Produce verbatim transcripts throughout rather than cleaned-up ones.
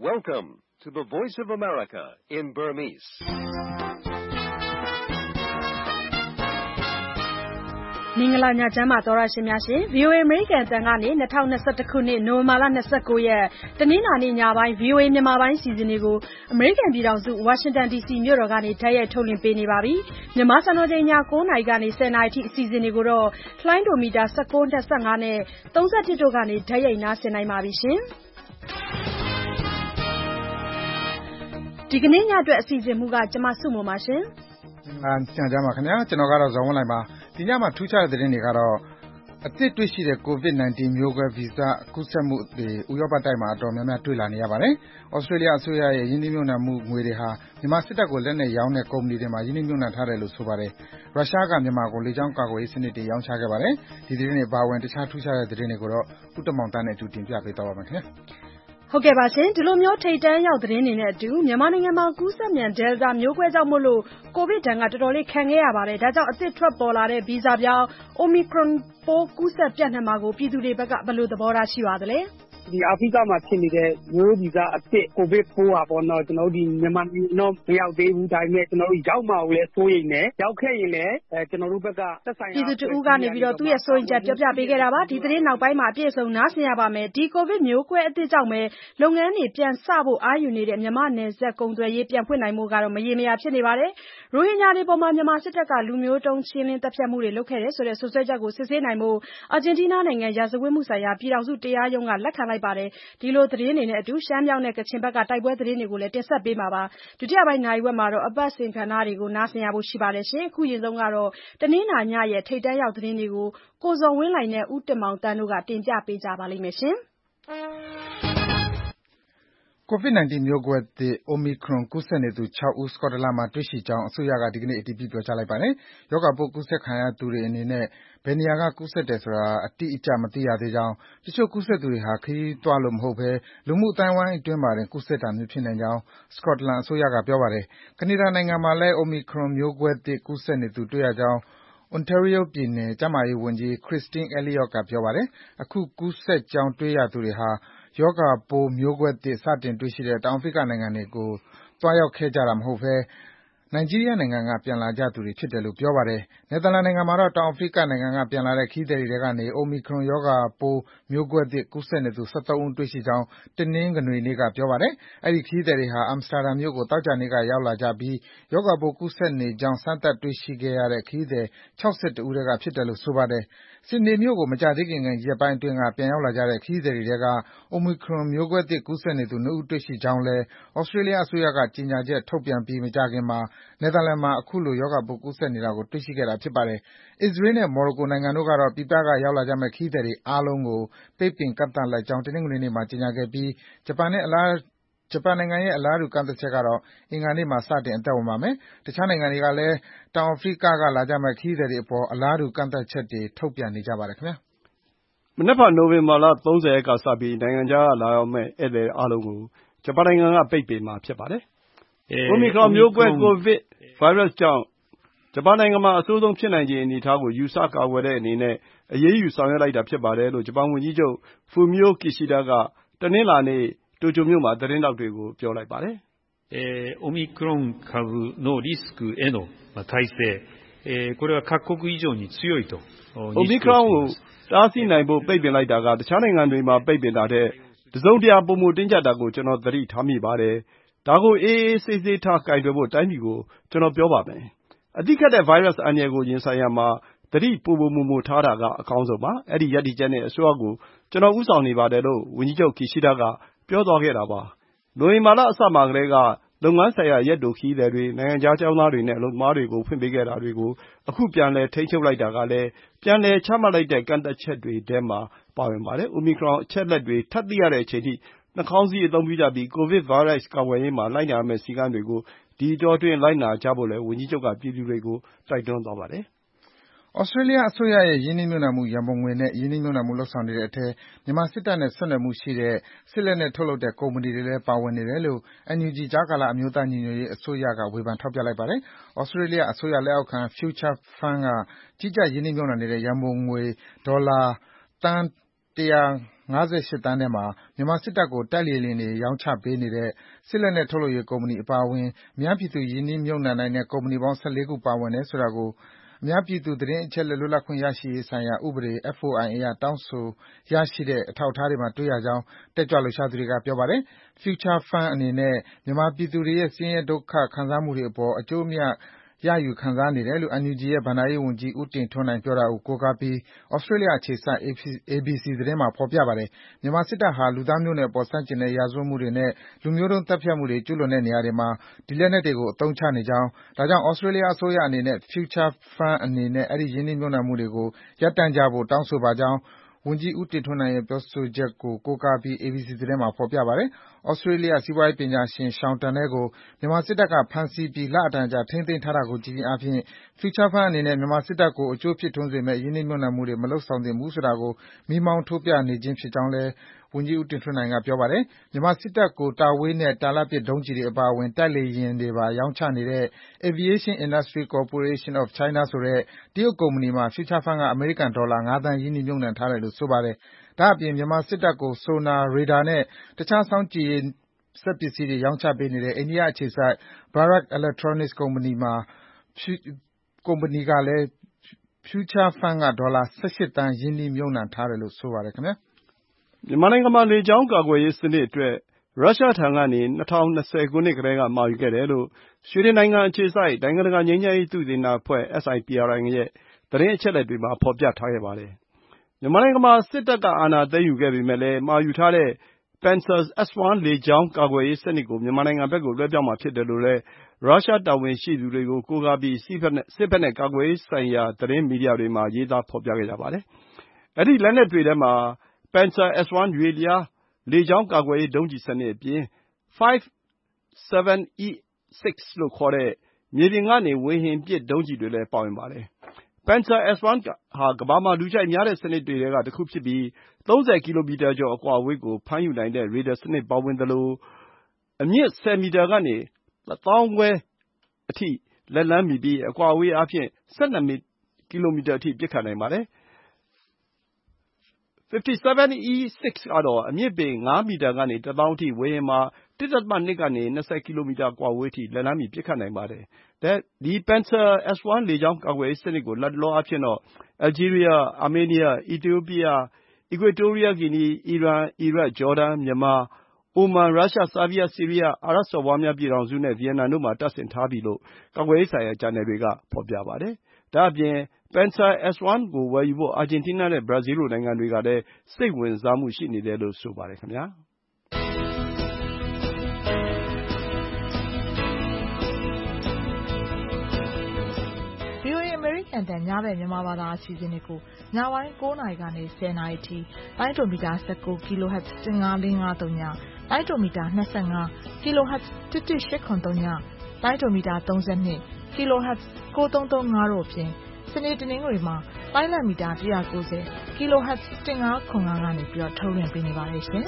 Welcome to the Voice of America in Burmese. ။မင်္ဂလာညချမ်းပါသောရရှင်များရှင် ဗွီအိုအေ American အသံကနေ၂၀၂၁ခုနှစ်နိုဝင်ဘာလ၂၉ရက်တနင်္လာနေ့ညပိုင်း ဗွီအိုအေ မြန်မာပိုင်းအစီအစဉ်လေးကို အမေရိကန်ပြည်ထောင်စုဝါရှင်တန်ဒီစီမြို့တော်ကနေတိုက်ရိုက်ထုတ်လွှင့်ပေးနေပါပြီ။မြန်မာစံတော်ချိန်ည၉နာရီကနေ၁၀နာရီအထိအစီအစဉ်တွေကိုတော့လှိုင်းဒိုမီတာ၁၉ ၂၅နဲ့၃၁တို့ကနေတိုက်ရိုက်နားဆင်နိုင်ပါပြီရှင်။ဒီကနေ့ညအတွက်အစီအစဉ်မူကကျွန်မစုမုံပါရှင်။မင်္ဂလာညချမ်းပါခင်ဗျာကျွန်တော်ကတော့ဇော်ဝင်းလိုက်ပါဒီညမှာထူးခြားတဲ့သတင်းတွေကတော့အသစ်တွေ့ရှိတဲ့ ကိုဗစ်၁၉ မျိုးကွဲဗီဇကူးစက်မှုတွေဥရောပတိုက်မှာအတော်များများတွေ့လာနေရပါတယ်။ဩစတြေးလျအစိုးရရဲ့ယင်းနှိမ့်ညွှန်နှံမှုငွေတွေဟာမြန်မာစစ်တပ်ကိုလက်နက်ရောင်းတဲ့ကုမ္ပဏီတွေမှာယင်းနှိမ့်ညွှန်နှံထားတယ်လို့ဆိုပါတယ်။ရုရှားကမြန်မာကိုလေကြောင်းကာကွယ်ရေးစနစ်တွေရောင်းချခဲ့ပါတယ်။ဒီသတင်းတွေပါဝင်တခြားထူးခြားတဲ့သတင်းတွေကိုတော့ဥတ္တမောင်တန်းနဲ့အတူတင်ပြပေးသွားပါမယ်ခင်ဗျာ။ဟုတ်ကဲ့ပါရှင်ဒီလိုမျိုးထိတ်တန်းရောက်သတင်းတွေနဲ့အတူမြန်မာနိုင်ငံမှာကူးစက်မြန် Delta မျိုးကွဲကြောင့်မို့လို့ကိုဗစ်ဒဏ်ကတော်တော်လေးခံခဲ့ရပါတယ်ဒါကြောင့်အသစ်ထွက်ပေါ်လာတဲ့ဗီဇပြောင်း Omicron ပိုးကူးစက်ပြန့်နှံ့မှာကိုပြည်သူတွေဘက်ကဘယ်လိုသဘောထားရှိပါသလဲဒီအာဖရိကမှာဖြစ်နေတဲ့မျိုးဗီဇအသစ်ကိုဗစ်ပိုးอ่ะပေါ့နော်ကျွန်တော်တို့ဒီမြန်မာပြည်တော့မရောက်သေးဘူးဒါပေမဲ့ကျွန်တော်တို့ရောက်မှာကိုလည်းစိုးရိမ်နေရောက်ခဲ့ရင်လည်းအဲကျွန်တော်တို့ဘက်ကသက်ဆိုင်ရာပြည်သူတူကနေပြီးတော့သူ့ရဲ့စိုးရိမ်ချက်ပြောပြပေးခဲ့တာပါဒီသတင်းနောက်ပိုင်းမှာအပြည့်အစုံနားဆင်ရပါမယ်ဒီကိုဗစ်မျိုးကွဲအသစ်ကြောင့်ပဲလုပ်ငန်းတွေပြန်စဖို့အားယူနေတဲ့မြန်မာနယ်စပ်ကုန်သွယ်ရေးပြန်ဖွင့်နိုင်မှုကတော့မရေမရာဖြစ်နေပါတယ်ရိုဟင်ဂျာတွေပေါ်မှာမြန်မာစစ်တပ်ကလူမျိုးတုံးချင်းလင်းတပ်ဖြတ်မှုတွေလုပ်ခဲ့တယ်ဆိုတဲ့ဆွဆွဲချက်ကိုစစ်ဆေးနိုင်မှုအာဂျင်တီးနားနိုင်ငံရာဇဝတ်မှုဆိုင်ရာပြည်ထောင်စုတရားရုံးကလက်ခံလိုက်ပါတယ်ဒီလိုသတင်းတွေနဲ့အတူရှမ်းမြောက်နဲ့ကချင်ဘက်ကတိုက်ပွဲသတင်းတွေကိုလည်းတင်ဆက်ပေးမှာပါဒုတိယပိုင်းနိုင်ဝက်မှာတော့အပတ်စဉ်ကဏ္ဍတွေကိုနားဆင်ရဖို့ရှိပါတယ်ရှင်အခုရင်ဆုံးကတော့တနင်္လာညရဲ့ထိတ်တန်းရောက်သတင်းတွေကိုကိုဇော်ဝင်းလှိုင်နဲ့ဦးတင်မောင်တန်းတို့ကတင်ပြပေးကြပါလိမ့်မယ်ရှင်ကိုဗစ်၁၉ မျိုးကွဲသစ် Omicron ကူးစက်နေသူ၆ဦးစကော့တလန်မှာတွေ့ရှိကြောင်းအစိုးရကဒီကနေ့အတည်ပြုပြောကြားလိုက်ပါတယ်။ရောဂါပိုးကူးစက်ခံရသူတွေအနေနဲ့ဘယ်နေရာကကူးစက်တယ်ဆိုတာအတိအကျမသိရသေးကြောင်းတချို့ကူးစက်သူတွေဟာခရီးသွားလို့မဟုတ်ဘဲလူမှုအသိုင်းအဝိုင်းအတွင်းမှာတင်ကူးစက်တာမျိုးဖြစ်နိုင်ကြောင်းစကော့တလန်အစိုးရကပြောပါတယ်။ကနေဒါနိုင်ငံမှာလည်း Omicron မျိုးကွဲသစ်ကူးစက်နေသူတွေ့ရကြောင်းOntario ပြည်နယ်ကျန်းမာရေးဝန်ကြီး Christine Elliott ကပြောပါတယ်။အခုကူးစက်ကြောင်းတွေ့ရသူတွေဟာရောဂါပိုးမျိုးကွဲသစ်စတင်တွေ့ရှိတဲ့တောင်အာဖရိကနိုင်ငံတွေကိုသွားရောက်ခဲ့ကြတာမဟုတ်ဘဲနိုင်ဂျီးရီးယားနိုင်ငံကပြန်လာကြသူတွေဖြစ်တယ်လို့ပြောပါတယ်။နယ်သာလန်နိုင်ငံမှာတော့တောင်အာဖရိကနိုင်ငံကပြန်လာတဲ့ခရီးသည်တွေထဲကနေ Omicron ရောဂါပိုးမျိုးကွဲသစ်ကူးစက်နေသူ၁၃ဦးတွေ့ရှိကြောင်းတနင်္ဂနွေနေ့ကပြောပါတယ်။အဲဒီခရီးသည်တွေဟာ Amsterdam မြို့ကိုသောကြာနေ့ကရောက်လာကြပြီးရောဂါပိုးကူးစက်နေကြောင်းစမ်းသပ်တွေ့ရှိခဲ့ရတဲ့ခရီးသည်၆၁ဦးထဲကဖြစ်တယ်လို့ဆိုပါတယ်။ဆစ်ဒနီမြို့ကိုမကြာသေးခင်ရက်ပိုင်းအတွင်းကပြန်ရောက်လာကြတဲ့ခရီးသည်တွေထဲက Omicron မျိုးကွဲသစ်ကူးစက်နေသူ၂ဦးတွေ့ရှိကြောင်းလည်းသြစတြေးလျအစိုးရကကြေညာချက်ထုတ်ပြန်ပြီးမကြာခင်မှာနယ်သာလန်မှာအခုလိုရောဂါပိုးကူးစက်နေတာကိုတွေ့ရှိခဲ့တာဖြစ်ပါတယ်။အစ္စရေးနဲ့မော်ရိုကိုနိုင်ငံတို့ကတော့ပြည်ပကရောက်လာကြမယ့်ခရီးသည်တွေအားလုံးကိုပိတ်ပင်ကန့်သတ်လိုက်ကြောင်းတနင်္ဂနွေနေ့မှာကြေညာခဲ့ပြီးဂျပန်နဲ့အလားဂျပန်နိုင်ငံရဲ့အလားတူကန့်သတ်ချက်ကတော့အင်္ဂါနေ့မှာစတင်အသက်ဝင်ပါမယ်။တခြားနိုင်ငံတွေကလည်းတောင်အာဖရိကကလာကြမယ့်ခရီးသည်တွေအပေါ်အလားတူကန့်သတ်ချက်တွေထုတ်ပြန်နေကြပါတယ်ခင်ဗျာ။မနက်ဖြန်နိုဝင်ဘာလ၃၀ရက်ကစပြီးနိုင်ငံခြားကလာရောက်မယ့်ဧည့်သည်အားလုံးကိုဂျပန်နိုင်ငံကပိတ်ပင်မှာဖြစ်ပါတယ်။ Omicron မျိုးကွဲကိုဗစ်ဗိုင်းရပ်စ်ကြောင့်ဂျပန်နိုင်ငံမှာအဆိုးဆုံးဖြစ်နိုင်ခြေအနေအထားကိုယူဆကာကွယ်တဲ့အနေနဲ့အရေးယူဆောင်ရွက်လိုက်တာဖြစ်ပါတယ်လို့ဂျပန်ဝန်ကြီးချုပ် Fumio Kishida ကတနင်္လာနေ့တိုကျိုမြို့မှာသတင်းထောက်တွေကိုပြောလိုက်ပါတယ်။Omicron 株のリスクへの耐性、これは各国以上に強いと。 Omicron ကိုတားဆီးနိုင်ဖို့ပိတ်ပင်လိုက်တာကတခြားနိုင်ငံတွေမှာပိတ်ပင်တာတဲ့တစုံတရာပုံမတင်းကျပ်တာကိုကျွန်တော်သတိထားမိပါတယ်။ဒါကိုအေးအေးဆေးဆေးထားကင်တွယ်ဖို့တိုင်းပြည်ကိုကျွန်တော်ပြောပါမယ်။အတိခတ်တဲ့ဗိုင်းရပ်စ်အန္တရာယ်ကိုရင်ဆိုင်ရမှာသတိပိုမိုမိုမိုထားတာကအကောင်းဆုံးပါ။အဲ့ဒီရည်တည်ချက်နဲ့အစိုးရကိုကျွန်တော်ဥဆောင်နေပါတယ်လို့ဝန်ကြီးချုပ် Kishida ကပြောသွားခဲ့တာပါ။နိုဝင်ဘာလအစမှာကတည်းကလုပ်ငန်းဆိုင်ရာရက်တိုခရီးသည်တွေနိုင်ငံခြားကျောင်းသားတွေနဲ့အလုပ်သမားတွေကိုဖွင့်ပေးခဲ့တာတွေကိုအခုပြန်လည်ထိန်းချုပ်လိုက်တာကလည်းပြန်လည်ချမှတ်လိုက်တဲ့ကန့်သတ်ချက်တွေထဲမှာပါဝင်ပါတယ်။ Omicron အချက်အလက်တွေထပ်သိရတဲ့အချိန်ထိနှာခေါင်းစည်းအသုံးပြုကြပြီးကိုဗစ်ဗိုင်းရပ်စ်ကာကွယ်ရေးမှာလိုက်နာရမယ့်စည်းကမ်းတွေကိုဒီအတောအတွင်းလိုက်နာကြဖို့လည်းဝန်ကြီးချုပ်ကပြည်သူတွေကိုတိုက်တွန်းသွားပါတယ်။သြစတြေးလျအစိုးရရဲ့ရင်းနှီးမြှုပ်နှံမှုရန်ပုံငွေနဲ့ရင်းနှီးမြှုပ်နှံမှုလုပ်ဆောင်နေတဲ့အထဲမြန်မာစစ်တပ်နဲ့ဆက်နွယ်မှုရှိတဲ့စစ်လက်နက်ထုတ်လုပ်တဲ့ကုမ္ပဏီတွေလည်းပါဝင်နေတယ်လို့ အန်ယူဂျီ ကြားကာလအမျိုးသားညီညွတ်ရေးအစိုးရကဝေဖန်ထောက်ပြလိုက်ပါတယ်။သြစတြေးလျအစိုးရလက်အောက်ခံ Future Fund ကကြီးကြပ်ရင်းနှီးမြှုပ်နှံနေတဲ့ရန်ပုံငွေဒေါ်လာသန်း၁၅ငါးရှစ်သန်းထဲမှာမြန်မာစစ်တပ်ကိုတိုက်လေယာဉ်တွေရောင်းချပေးနေတဲ့စစ်လက်နက်ထုတ်လုပ်ရေးကုမ္ပဏီအပါအဝင်အများပြည်သူရင်းနှီးမြှုပ်နှံနိုင်တဲ့ကုမ္ပဏီပေါင်း၁၄ခုပါဝင်တယ်ဆိုတာကိုအများပြည်သူသတင်းအချက်အလက်လွတ်လပ်ခွင့်ရရှိရေးဆိုင်ရာဥပဒေ F O I A ကတောင်းဆိုရရှိတဲ့အထောက်အထားတွေမှာတွေ့ရကြောင်းတက်ကြွလှုပ်ရှားသူတွေကပြောပါတယ်။ Future Fund အနေနဲ့မြန်မာပြည်သူတွေရဲ့ဆင်းရဲဒုက္ခခံစားမှုတွေအပေါ်အကျိုးအမြတ်ရယူခံစားနေတယ်လို့ N U G ရဲ့ဘဏ္ဍာရေးဝန်ကြီးဦးတင်ထွန်းနိုင်ပြောတာကိုကိုးကားပြီး Australia အခြေစိုက် A B C သတင်းမှာဖော်ပြပါတယ်။မြန်မာစစ်တပ်ဟာလူသားမျိုးနွယ်အပေါ်ဆန့်ကျင်တဲ့ရာဇဝတ်မှုတွေနဲ့လူမျိုးတုန်းသတ်ဖြတ်မှုတွေကျူးလွန်တဲ့နေရာတွေမှာဒီလက်နက်တွေကိုအသုံးချနေကြောင်း၊ ဒါကြောင့် Australia အစိုးရအနေနဲ့ Future Fund အနေနဲ့အဲဒီရင်းနှီးမြှုပ်နှံမှုတွေကိုရပ်တန့်ကြဖို့တောင်းဆိုပါကြောင်းဝန်ကြီးဦးတင်ထွန်းနိုင်ရဲ့ပြောဆိုချက်ကိုကိုးကားပြီး A B C သတင်းမှာဖော်ပြပါတယ်။ Australia စီးပွားရေးပညာရှင် Sean Turnell ကိုမြန်မာစစ်တပ်ကဖမ်းဆီးပြီးလအတန်ကြာထိန်းသိမ်းထားတာကိုကြည့်ခြင်းအားဖြင့် Future Fund အနေနဲ့မြန်မာစစ်တပ်ကိုအကျိုးဖြစ်ထွန်းစေမယ့်ရင်းနှီးမြှုပ်နှံမှုတွေမလုပ်ဆောင်သင့်ဘူးဆိုတာကိုမီးမောင်းထိုးပြနေခြင်းဖြစ်ကြောင်းလည်းဝန်ကြီးဦးတင်ထွန်းနိုင်ကပြောပါတယ်။မြန်မာစစ်တပ်ကိုတာဝေးနဲ့တာလတ်ပစ်ဒုံးကျည်တွေအပါအဝင်တိုက်လေယာဉ်တွေပါရောင်းချနေတဲ့ Aviation Industries Corporation of China ဆိုတဲ့တရုတ်ကုမ္ပဏီမှာ Future Fund ကအမေရိကန်ဒေါ်လာငါးသန်းရင်းနှီးမြှုပ်နှံထားတယ်လို့ဆိုပါတယ်။ဒါ့အပြင်မြန်မာစစ်တပ်ကို Sonar, Radar နဲ့တခြားစောင့်ကြည့်ရေးစက်ပစ္စည်းတွေရောင်းချပေးနေတဲ့အိန္ဒိယအခြေစိုက် Bharat Electronics ကုမ္ပဏီကလည်း Future Fund ကဒေါ်လာ၁၈သန်းရင်းနှီးမြှုပ်နှံထားတယ်လို့ဆိုပါတယ်ခင်ဗျာ။မြန်မာနိုင်ငံမှာလေကြောင်းကာကွယ်ရေးစနစ်အတွက်ရုရှားထံကနေ၂၀၂၀ခုနှစ်ကတည်းကမှာယူခဲ့တယ်လို့ဆွီဒင်နိုင်ငံအခြေစိုက်နိုင်ငံတကာငြိမ်းချမ်းရေးသုတေသနအဖွဲ့ S I P R I ရဲ့သတင်းအချက်အလက်တွေမှာဖော်ပြထားခဲ့ပါတယ်။မြန်မာနိုင်ငံမှာစစ်တပ်ကအာဏာသိမ်းယူခဲ့ပေမယ့်လည်းမှာယူထားတဲ့ Pantsir S one လေကြောင်းကာကွယ်ရေးစနစ်ကိုမြန်မာနိုင်ငံဘက်ကိုလွှဲပြောင်းမှာဖြစ်တယ်လို့လည်းရုရှားတာဝန်ရှိသူတွေကိုကိုးကားပြီးစစ်ဘက်နဲ့ကာကွယ်ရေးဆိုင်ရာသတင်းမီဒီယာတွေမှာရေးသားဖော်ပြခဲ့ကြပါတယ်။အဲဒီလက်နက်တွေထဲမှာ Pantsir S one ရွေ့လျားလေကြောင်းကာကွယ်ရေးဒုံးကျည်စနစ်အပြင် five seven E six လို့ခေါ်တဲ့မြေပြင်ကနေဝေဟင်ပစ်ဒုံးကျည်တွေလည်းပါဝင်ပါတယ်။ Pantsir S one ဟာကမ္ဘာမှာလူကြိုက်များတဲ့စနစ်တွေထဲကတခုဖြစ်ပြီးသုံးဆယ်ကီလိုမီတာကျော်အကွာအဝေးကိုဖမ်းယူနိုင်တဲ့ရေဒါစနစ်ပါဝင်သလိုအမြင့်ဆယ်မီတာကနေ တစ်သောင်းခွဲအထိလက်လှမ်းမီပြီးအကွာအဝေးအားဖြင့်၁၂ကီလိုမီတာအထိပစ်ခတ်နိုင်ပါတယ်။ fifty-seven E six ကတော့အမြင့်ပေငါးမီတာကနေတစ်သောင်းအထိဝေဟင်မှာ တစ် ဒဿမ ၂ ကနေ ၂၀ ကီလိုမီတာအကွာအဝေးအထိလက်လှမ်းမီပစ်ခတ်နိုင်ပါတယ်။ဒီ Pantsir S one လေကြောင်းကာကွယ်ရေးစနစ်ကိုလတ်တလောအားဖြင့်တော့ Algeria, Armenia, Ethiopia, Equatorial Guinea, Iran, Iraq, Jordan, Myanmar, Oman, Russia, Serbia, Syria, အာရပ်စော်ဘွားများပြည်ထောင်စုနဲ့ Vietnam တို့မှာတပ်ဆင်ထားပြီလို့ကာကွယ်ရေးဆိုင်ရာဂျာနယ်တွေကဖော်ပြပါတယ်။ဒါ့အပြင် Pantsir S one ကိုဝယ်ယူဖို့အာဂျင်တီးနားနဲ့ဘရာဇီးလိုနိုင်ငံတွေကလည်းစိတ်ဝင်စားမှုရှိနေတယ်လို့ဆိုပါတယ်ခင်ဗျာ။ V O A အမေရိကန်တန်ညဘက်မြန်မာဘာသာအစီအစဉ်တွေကိုညပိုင်း၉နာရီကနေ၁၀နာရီထိတိုင်းတိုမီတာ၁၉ kHz ၁၅၄၅၃ညတိုင်းတိုမီတာ၂၅ kHz ၁၁၈၇၃ညတိုင်းတိုမီတာ၃၂ kHz ၉၃၃၅တို့အပြင်စနေတနင်္ဂနွေမှာတိုင်းလမီတာ၁၉၀ kHz ၁၅၇၅ကနေပြီးတော့ထုတ်လွှင့်ပေးနေပါတယ်ရှင်။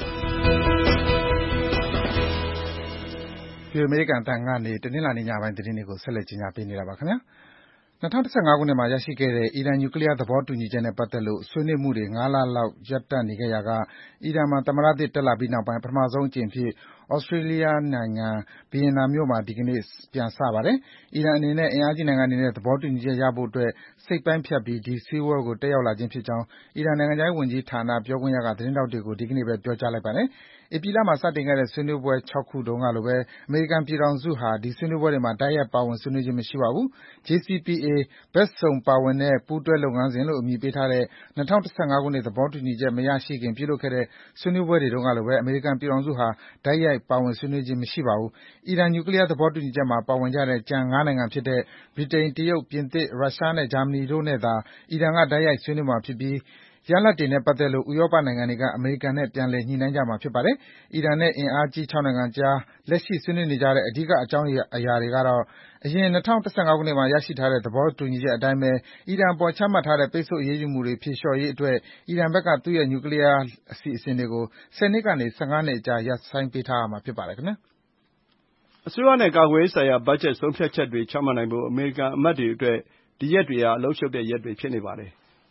V O A အမေရိကန်အသံကနေတနင်္လာနေ့ညပိုင်းသတင်းတွေကိုဆက်လက်ကြီးညာပေးနေတာပါခင်ဗျာ။၂၀၁၅ခုနှစ်မှာရရှိခဲ့တဲ့အီရန်နျူကလီးယားသဘောတူညီချက်နဲ့ပတ်သက်လို့ဆွေးနွေးမှုတွေငါးလလောက်ရပ်တန့်နေခဲ့ရာကအီရန်မှာသမ္မတသစ်တက်လာပြီးနောက်ပိုင်းပထမဆုံးအကြိမ်အဖြစ် Australia နိုင်ငံဗီယင်နာမြို့မှာဒီကနေ့ပြန်စပါတယ်။အီရန်အနေနဲ့အင်အားကြီးနိုင်ငံတွေနဲ့သဘောတူညီချက်ရဖို့အတွက်စိတ်ပိုင်းဖြတ်ပြီးဒီစည်းဝေးပွဲကိုတက်ရောက်လာခြင်းဖြစ်ကြောင်းအီရန်နိုင်ငံခြားရေးဝန်ကြီးဌာနပြောခွင့်ရကသတင်းထောက်တွေကိုဒီကနေ့ပဲပြောကြားလိုက်ပါတယ်။ဧပြီလမှာစတင်ခဲ့တဲ့ဆွေးနွေးပွဲခြောက်ခုတုန်းကလိုပဲအမေရိကန်ပြည်ထောင်စုဟာဒီဆွေးနွေးပွဲတွေမှာတိုက်ရိုက်ပါဝင်ဆွေးနွေးခြင်းမရှိပါဘူး။ J C P A ဘက်စုံပါဝင်တဲ့ပူးတွဲလုပ်ငန်းစဉ်လို့အမည်ပေးထားတဲ့၂၀၁၅ခုနှစ်သဘောတူညီချက်မရရှိခင်ပြုလုပ်ခဲ့တဲ့ဆွေးနွေးပွဲတွေတုန်းကလိုပဲအမေရိကန်ပြည်ထောင်စုဟာတိုက်ရိုက်ပါဝင်ဆွေးနွေးခြင်းမရှိပါဘူး။အီရန်နျူကလီးယားသဘောတူညီချက်မှာပါဝင်ကြတဲ့ကျန်ငါးနိုင်ငံဖြစ်တဲ့ဗြိတိန်၊တရုတ်၊ပြင်သစ်၊ရုရှားနဲ့ဂျာမနီတို့နဲ့သာအီရန်ကတိုက်ရိုက်ဆွေးနွေးမှာဖြစ်ပြီးရလဒ်တွေနဲ့ပတ်သက်လို့ဥရောပနိုင်ငံတွေကအမေရိကန်နဲ့ပြန်လည်ညှိနှိုင်းကြမှာဖြစ်ပါတယ်။အီရန်နဲ့အင်အားကြီးခြောက်နိုင်ငံကြားလက်ရှိဆွေးနွေးနေကြတဲ့အဓိကအကြောင်းအရာတွေကတော့အရင်၂၀၁၅ခုနှစ်မှာရရှိထားတဲ့သဘောတူညီချက်အတိုင်းပဲအီရန်အပေါ်ချမှတ်ထားတဲ့ပိတ်ဆို့အရေးယူမှုတွေဖြေလျှော့ရေးအတွက်အီရန်ဘက်ကသူ့ရဲ့နျူကလီးယားအစီအစဉ်တွေကိုဆယ်နှစ်ကနေ၁၅နှစ်အကြာရပ်ဆိုင်းပေးထားရမှာဖြစ်ပါတယ်ခင်ဗျာ။အစိုးရနဲ့ကာကွယ်ရေးဆိုင်ရာဘတ်ဂျက်ဆုံးဖြတ်ချက်တွေချမှတ်နိုင်ဖို့အမေရိကန်အမတ်တွေအတွက်ဒီရက်တွေဟာအလုပ်ရှုပ်တဲ့ရက်တွေဖြစ်နေပါတယ်။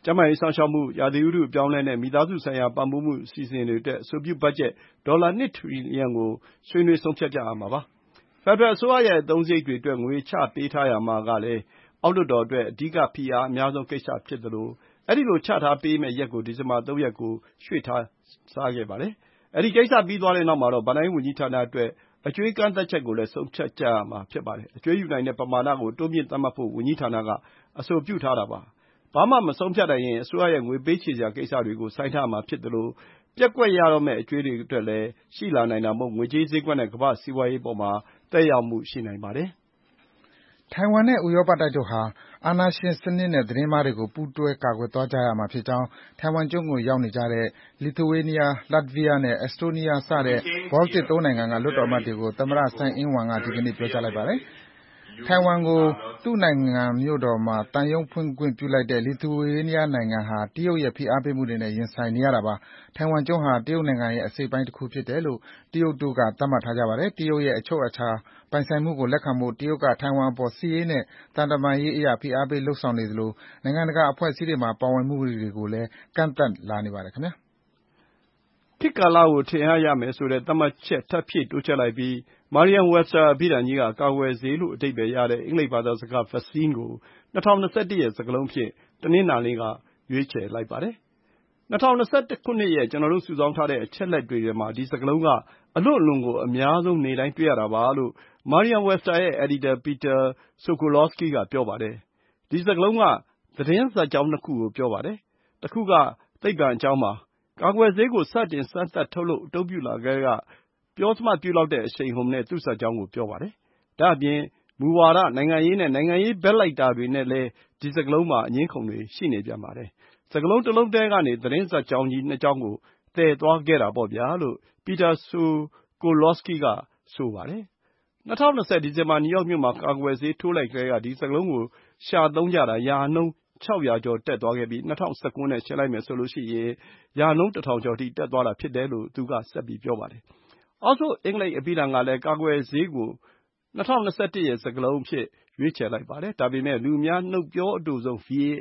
ကျန်းမာရေးစောင့်ရှောက်မှု၊ရာသီဥတုအပြောင်းအလဲနဲ့မိသားစုဆိုင်ရာပံ့ပိုးမှုအစီအစဉ်တွေအတွက်အဆိုပြုဘတ်ဂျက်ဒေါ်လာနှစ်ထရီလီယံကိုဆွေးနွေးဆုံးဖြတ်ကြရမှာပါ။ဖက်ဒရယ်အစိုးရရဲ့အသုံးစရိတ်တွေအတွက်ငွေချပေးထားရာမှာကလည်းအောက်လွှတ်တော်အတွက်အဓိကဖိအားအများဆုံးကိစ္စဖြစ်သလိုအဲဒီလိုချထားပေးမယ့်ရက်ကိုဒီဇင်ဘာသုံးရက်ကိုရွှေ့ထားစားခဲ့ပါတယ်။အဲဒီကိစ္စပြီးသွားတဲ့နောက်မှာတော့ဘဏ္ဍာရေးဝန်ကြီးဌာနအတွက်အကြွေးကန့်သတ်ချက်ကိုလည်းဆုံးဖြတ်ကြရမှာဖြစ်ပါတယ်။အကြွေးယူနိုင်တဲ့ပမာဏကိုတိုးမြှင့်သတ်မှတ်ဖို့ဝန်ကြီးဌာနကအဆိုပြုထားတာပါ။ဘာမှမဆုံးဖြတ်နိုင်ရင်အစိုးရရဲ့ငွေပေးချေစရာကိစ္စတွေကိုဆိုင်းထားမှာဖြစ်သလိုပျက်ကွက်ရတော့မယ့်အကြွေးတွေအတွက်လည်းရှိလာနိုင်တာမို့ငွေကြေးဈေးကွက်နဲ့ကမ္ဘာ့စီးပွားရေးအပေါ်မှာသက်ရောက်မှုရှိနိုင်ပါတယ်။ထိုင်ဝမ်နဲ့ဥရောပတိုက်တို့ဟာအာဏာရှင်စနစ်နဲ့သတင်းမှားတွေကိုပူးတွဲကာကွယ်သွားကြရမှာဖြစ်ကြောင်းထိုင်ဝမ်ကျွန်းကိုရောက်နေကြတဲ့ Lithuania, Latvia နဲ့ Estonia စတဲ့ Baltic သုံးနိုင်ငံကလွှတ်တော်အမတ်တွေကိုသမ္မတ Tsai Ing-wen ကဒီကနေ့ပြောကြားလိုက်ပါတယ်။ထိုင်ဝမ်ကိုသူ့နိုင်ငံမြို့တော်မှာသံရုံးဖွင့်ခွင့်ပြုလိုက်တဲ့ Lithuania နိုင်ငံဟာတရုတ်ရဲ့ဖိအားပေးမှုတွေနဲ့ရင်ဆိုင်နေရတာပါ။ထိုင်ဝမ်ကျွန်းဟာတရုတ်နိုင်ငံရဲ့အစိတ်အပိုင်းတခုဖြစ်တယ်လို့တရုတ်တို့ကသတ်မှတ်ထားကြပါတယ်။တရုတ်ရဲ့အချုပ်အခြာပိုင်ဆိုင်မှုကိုလက်ခံဖို့တရုတ်ကထိုင်ဝမ်အပေါ်စစ်ရေးနဲ့သံတမန်ရေးအရဖိအားပေးလုပ်ဆောင်နေသလိုနိုင်ငံတကာအဖွဲ့အစည်းတွေမှာပါဝင်မှုတွေကိုလည်းကန့်သတ်လာနေပါတယ်ခင်ဗျာ။ခေတ်ကာလကိုထင်ဟပ်ရမယ်ဆိုတဲ့သတ်မှတ်ချက်ထပ်ဖြည့်တိုးချဲ့လိုက်ပြီး Merriam-Webster အဘိဓာန်ကြီးကကာကွယ်ဆေးလို့အဓိပ္ပါယ်ရတဲ့အင်္ဂလိပ်ဘာသာစကား vaccine ကို၂၀၂၁ရဲ့စကားလုံးအဖြစ်တနင်္လာနေ့ကရွေးချယ်လိုက်ပါတယ်။၂၀၂၁ခုနှစ်ရဲ့ကျနော်တို့စုဆောင်းထားတဲ့အချက်အလက်တွေထဲမှာဒီစကားလုံးကအလွန့်အလွန်ကိုအများဆုံးနေ့တိုင်းတွေ့ရတာပါလို့ Merriam-Webster ရဲ့အယ်ဒီတာ Peter Sokolowski ကပြောပါတယ်။ဒီစကားလုံးကသတင်းဇာတ်ကြောင်းနှစ်ခုကိုပြောပါတယ်။တခုကသိပ္ပံအကြောင်းပါ။ကာကွယ်ဆေးကိုစတင်စမ်းသပ်ထုတ်လုပ်အသုံးပြုလာကတည်းကပြောစမှတ်ပြုလောက်တဲ့အရှိန်အဟုန်နဲ့သူ့ဇာတ်ကြောင်းကိုပြောပါတယ်။ဒါ့အပြင်မူဝါဒ၊နိုင်ငံရေးနဲ့နိုင်ငံရေးဘက်လိုက်တာတွေနဲ့လည်းဒီစကားလုံးမှာအငြင်းအခုန်တွေရှိနေပြန်ပါတယ်။စကားလုံးတလုံးတည်းကနေသတင်းဇာတ်ကြောင်းကြီးနှစ်ကြောင်းကိုသယ်သွားခဲ့တာပေါ့ဗျာလို့ Peter Sokolowski ကဆိုပါတယ်။၂၀၂၀ဒီဇင်ဘာနယူးယောက်မြို့မှာကာကွယ်ဆေးထိုးလိုက်ကတည်းကဒီစကားလုံးကိုရှာသုံးကြတာရာနှုန်းခြောက်ရာကျော်တက်သွားခဲ့ပြီး၂၀၁၉နဲ့ယှဉ်လိုက်မယ်ဆိုရင်ရာနှုန်းတစ်ထောင်ကျော်အထိတက်သွားတာဖြစ်တယ်လို့သူကဆက်ပြီးပြောပါတယ်။အောက်စ်ဖို့အင်္ဂလိပ်အဘိဓာန်ကလည်းကာကွယ်ဆေးကို၂၀၂၁ရဲ့စကားလုံးအဖြစ်ရွေးချယ်လိုက်ပါတယ်။ဒါပေမဲ့လူအများနှုတ်ပြောအတိုဆုံး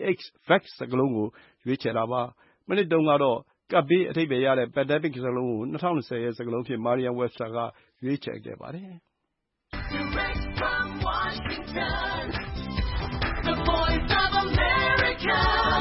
vax စကားလုံးကိုရွေးချယ်တာပါ။မနှစ်တုန်းကတော့ကပ်ဘေးအဓိပ္ပါယ်ရတဲ့ pandemic စကားလုံးကို၂၀၂၀ရဲ့စကားလုံးအဖြစ် Merriam-Webster ကရွေးချယ်ခဲ့ပါတယ်။ The Voice of America,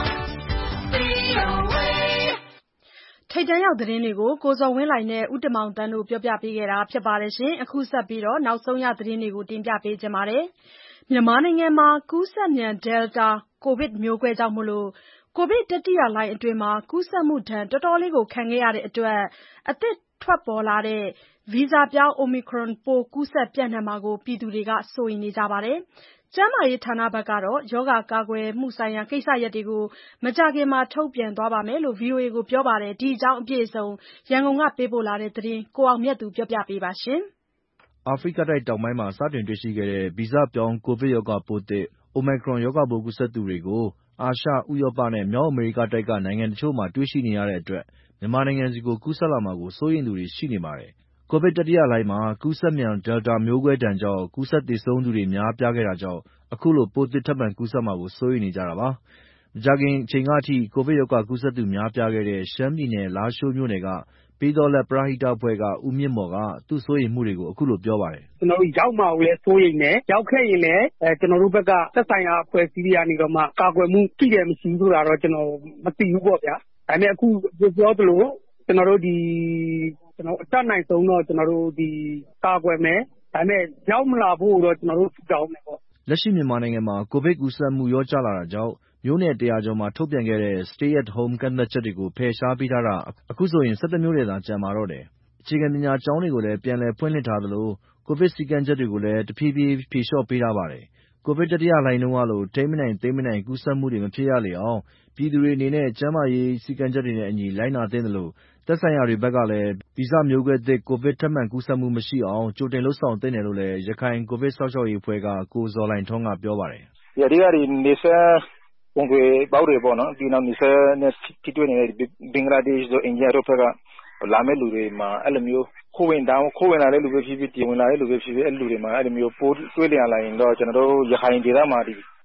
V O A ထိပ်တန်းရောက်သတင်းတွေကိုကိုဇော်ဝင်းလှိုင်နဲ့ဦးတင်မောင်သန်းတို့ပြောပြပေးခဲ့တာဖြစ်ပါတယ်ရှင်။အခုဆက်ပြီးတော့နောက်ဆုံးရသတင်းတွေကိုတင်ပြပေးကြပါမယ်။မြန်မာနိုင်ငံမှာကူးစက်မြန် Delta ကိုဗစ်မျိုးကွဲကြောင့်ကိုဗစ်တတိယလှိုင်းအတွင်းကူးစက်မှုဒဏ်တော်တော်လေးခံခဲ့ရတဲ့အတွက်အသစ်ထွက်ပေါ်လာတဲ့ဗီဇပြောင်း Omicron ပိုးကူးစက်ပျံ့နှံ့မှာကိုပြည်သူတွေကစိုးရိမ်နေကြပါတယ်။ကျန်းမာရေးဌာနဘက်ကတော့ရောဂါကာကွယ်မှုဆိုင်ရာကိစ္စရပ်တွေကိုမကြာခင်မှာထုတ်ပြန်သွားပါမယ်လို့ ဗွီအိုအေကိုပြောပါတယ်။ဒီအကြောင်းအပြည့်အစုံရန်ကုန်ကပေးပို့တဲ့သတင်းကိုအောင်မြတ်သူပြောပြပေးပါမယ်။အာဖရိကတိုက်တောင်ပိုင်းမှာစတင်တွေ့ရှိခဲ့တဲ့ဗီဇပြောင်းကိုဗစ်ရောဂါပိုးသစ် Omicron ရောဂါပိုးကူးစက်သူတွေကိုအာရှ၊ဥရောပနဲ့မြောက်အမေရိကတိုက်ကနိုင်ငံတချို့မှာတွေ့ရှိနေရတဲ့အတွက်မြန်မာနိုင်ငံဆီကူးစက်လာမှာကိုစိုးရိမ်သူတွေရှိနေပါတယ်။ကိုဗစ်တတိယလှိုင်းမှာကူးစက်မြန် Delta မျိုးကွဲဒဏ်ကြောင့်ကူးစက်သေဆုံးသူတွေများပြားခဲ့တာကြောင့်အခုလိုပိုးသစ်ထပ်မံကူးစက်မှာကိုစိုးရိမ်နေကြတာပါ။မကြာခင်အချိန်ကအထိကိုဗစ်ရောဂါကူးစက်သူများပြားခဲ့တဲ့ရှမ်းပြည်နယ်လားရှိုးမြို့နယ်ကပေးသောလက်ပရဟိတအဖွဲ့ကဦးမြင့်မော်ကသူ့စိုးရိမ်မှုတွေကိုအခုလိုပြောပါတယ်။ကျနော်တို့ရောက်မှာကိုလည်းစိုးရိမ်တယ်။ရောက်ခဲ့ရင်လည်းကျနော်တို့ဘက်ကသက်ဆိုင်ရာအဖွဲ့အစည်းတွေကနေတော့မှကာကွယ်မှုရှိတယ်မရှိဘူးဆိုတာတော့ကျနော်မသိဘူးပေါ့ဗျာ။ဒါပေမဲ့အခုပြောသလိုကျနော်တို့ဒီကျနော်အတတ်နိုင်ဆုံးတော့ကျနော်တို့ဒီကာကွယ်မယ်။ဒါပေမဲ့ရောက်မလာဖို့တော့ကျနော်တို့ဆုတောင်းမယ်ပေါ့။လက်ရှိမြန်မာနိုင်ငံမှာကိုဗစ်ကူးစက်မှုလျော့ကျလာတာကြောင့်မြို့နယ်တရာကျော်မှာထုတ်ပြန်ခဲ့တဲ့ Stay at Home ကန့်သတ်ချက်တွေကိုဖယ်ရှားပေးထားတာအခုဆိုရင်၁၁မြို့နယ်သာကျန်ပါတော့တယ်။အခြေခံပညာကျောင်းတွေကိုလည်းပြန်လည်ဖွင့်လှစ်ထားသလိုကိုဗစ်စည်းကမ်းချက်တွေကိုလည်းတဖြည်းဖြည်းဖြေလျှော့ပေးထားပါတယ်။ကိုဗစ်တတိယလှိုင်းတုန်းကလိုထိန်းမနိုင်သိမ်းမနိုင်ကူးစက်မှုတွေမဖြစ်ရလေအောင်ပြည်သူတွေအနေနဲ့ကျန်းမာရေးစည်းကမ်းချက်တွေနဲ့အညီလိုက်နာသင့်သလိုသက်ဆိုင်ရာတွေဘက်ကလည်းဗီဇမျိုးကွဲသစ်ကိုဗစ်ထပ်မံကူးစက်မှုမရှိအောင်ကြိုတင်လုပ်ဆောင်သင့်တယ်လို့လည်းရခိုင်ကိုဗစ်စောင့်ရှောက်ရေးအဖွဲ့ကကိုဇော်လှိုင်ထွန်းကပြောပါတယ်။အဓိကဒီနေဆက်ပုံတွေပေါက်တွေပေါ့နော်ဒီနောက်နေဆက်နဲ့ထိတွေ့နေတဲ့ဘင်္ဂလားဒေ့ရှ်တို့အိန္ဒိယတို့ဘက်ကလာမဲ့လူတွေမှာအဲ့လိုမျိုးခိုးဝင်တောင်းခိုးဝင်လာတဲ့လူတွေဖြစ်ဖြစ်တင်ဝင်လာတဲ့လူတွေဖြစ်ဖြစ်အဲ့လူတွေမှာအဲ့လိုမျိုးပိုးတွေးလျံလာရင်တော့ကျွန်တော်တို့ရခိုင်ဒေသမှာဒီ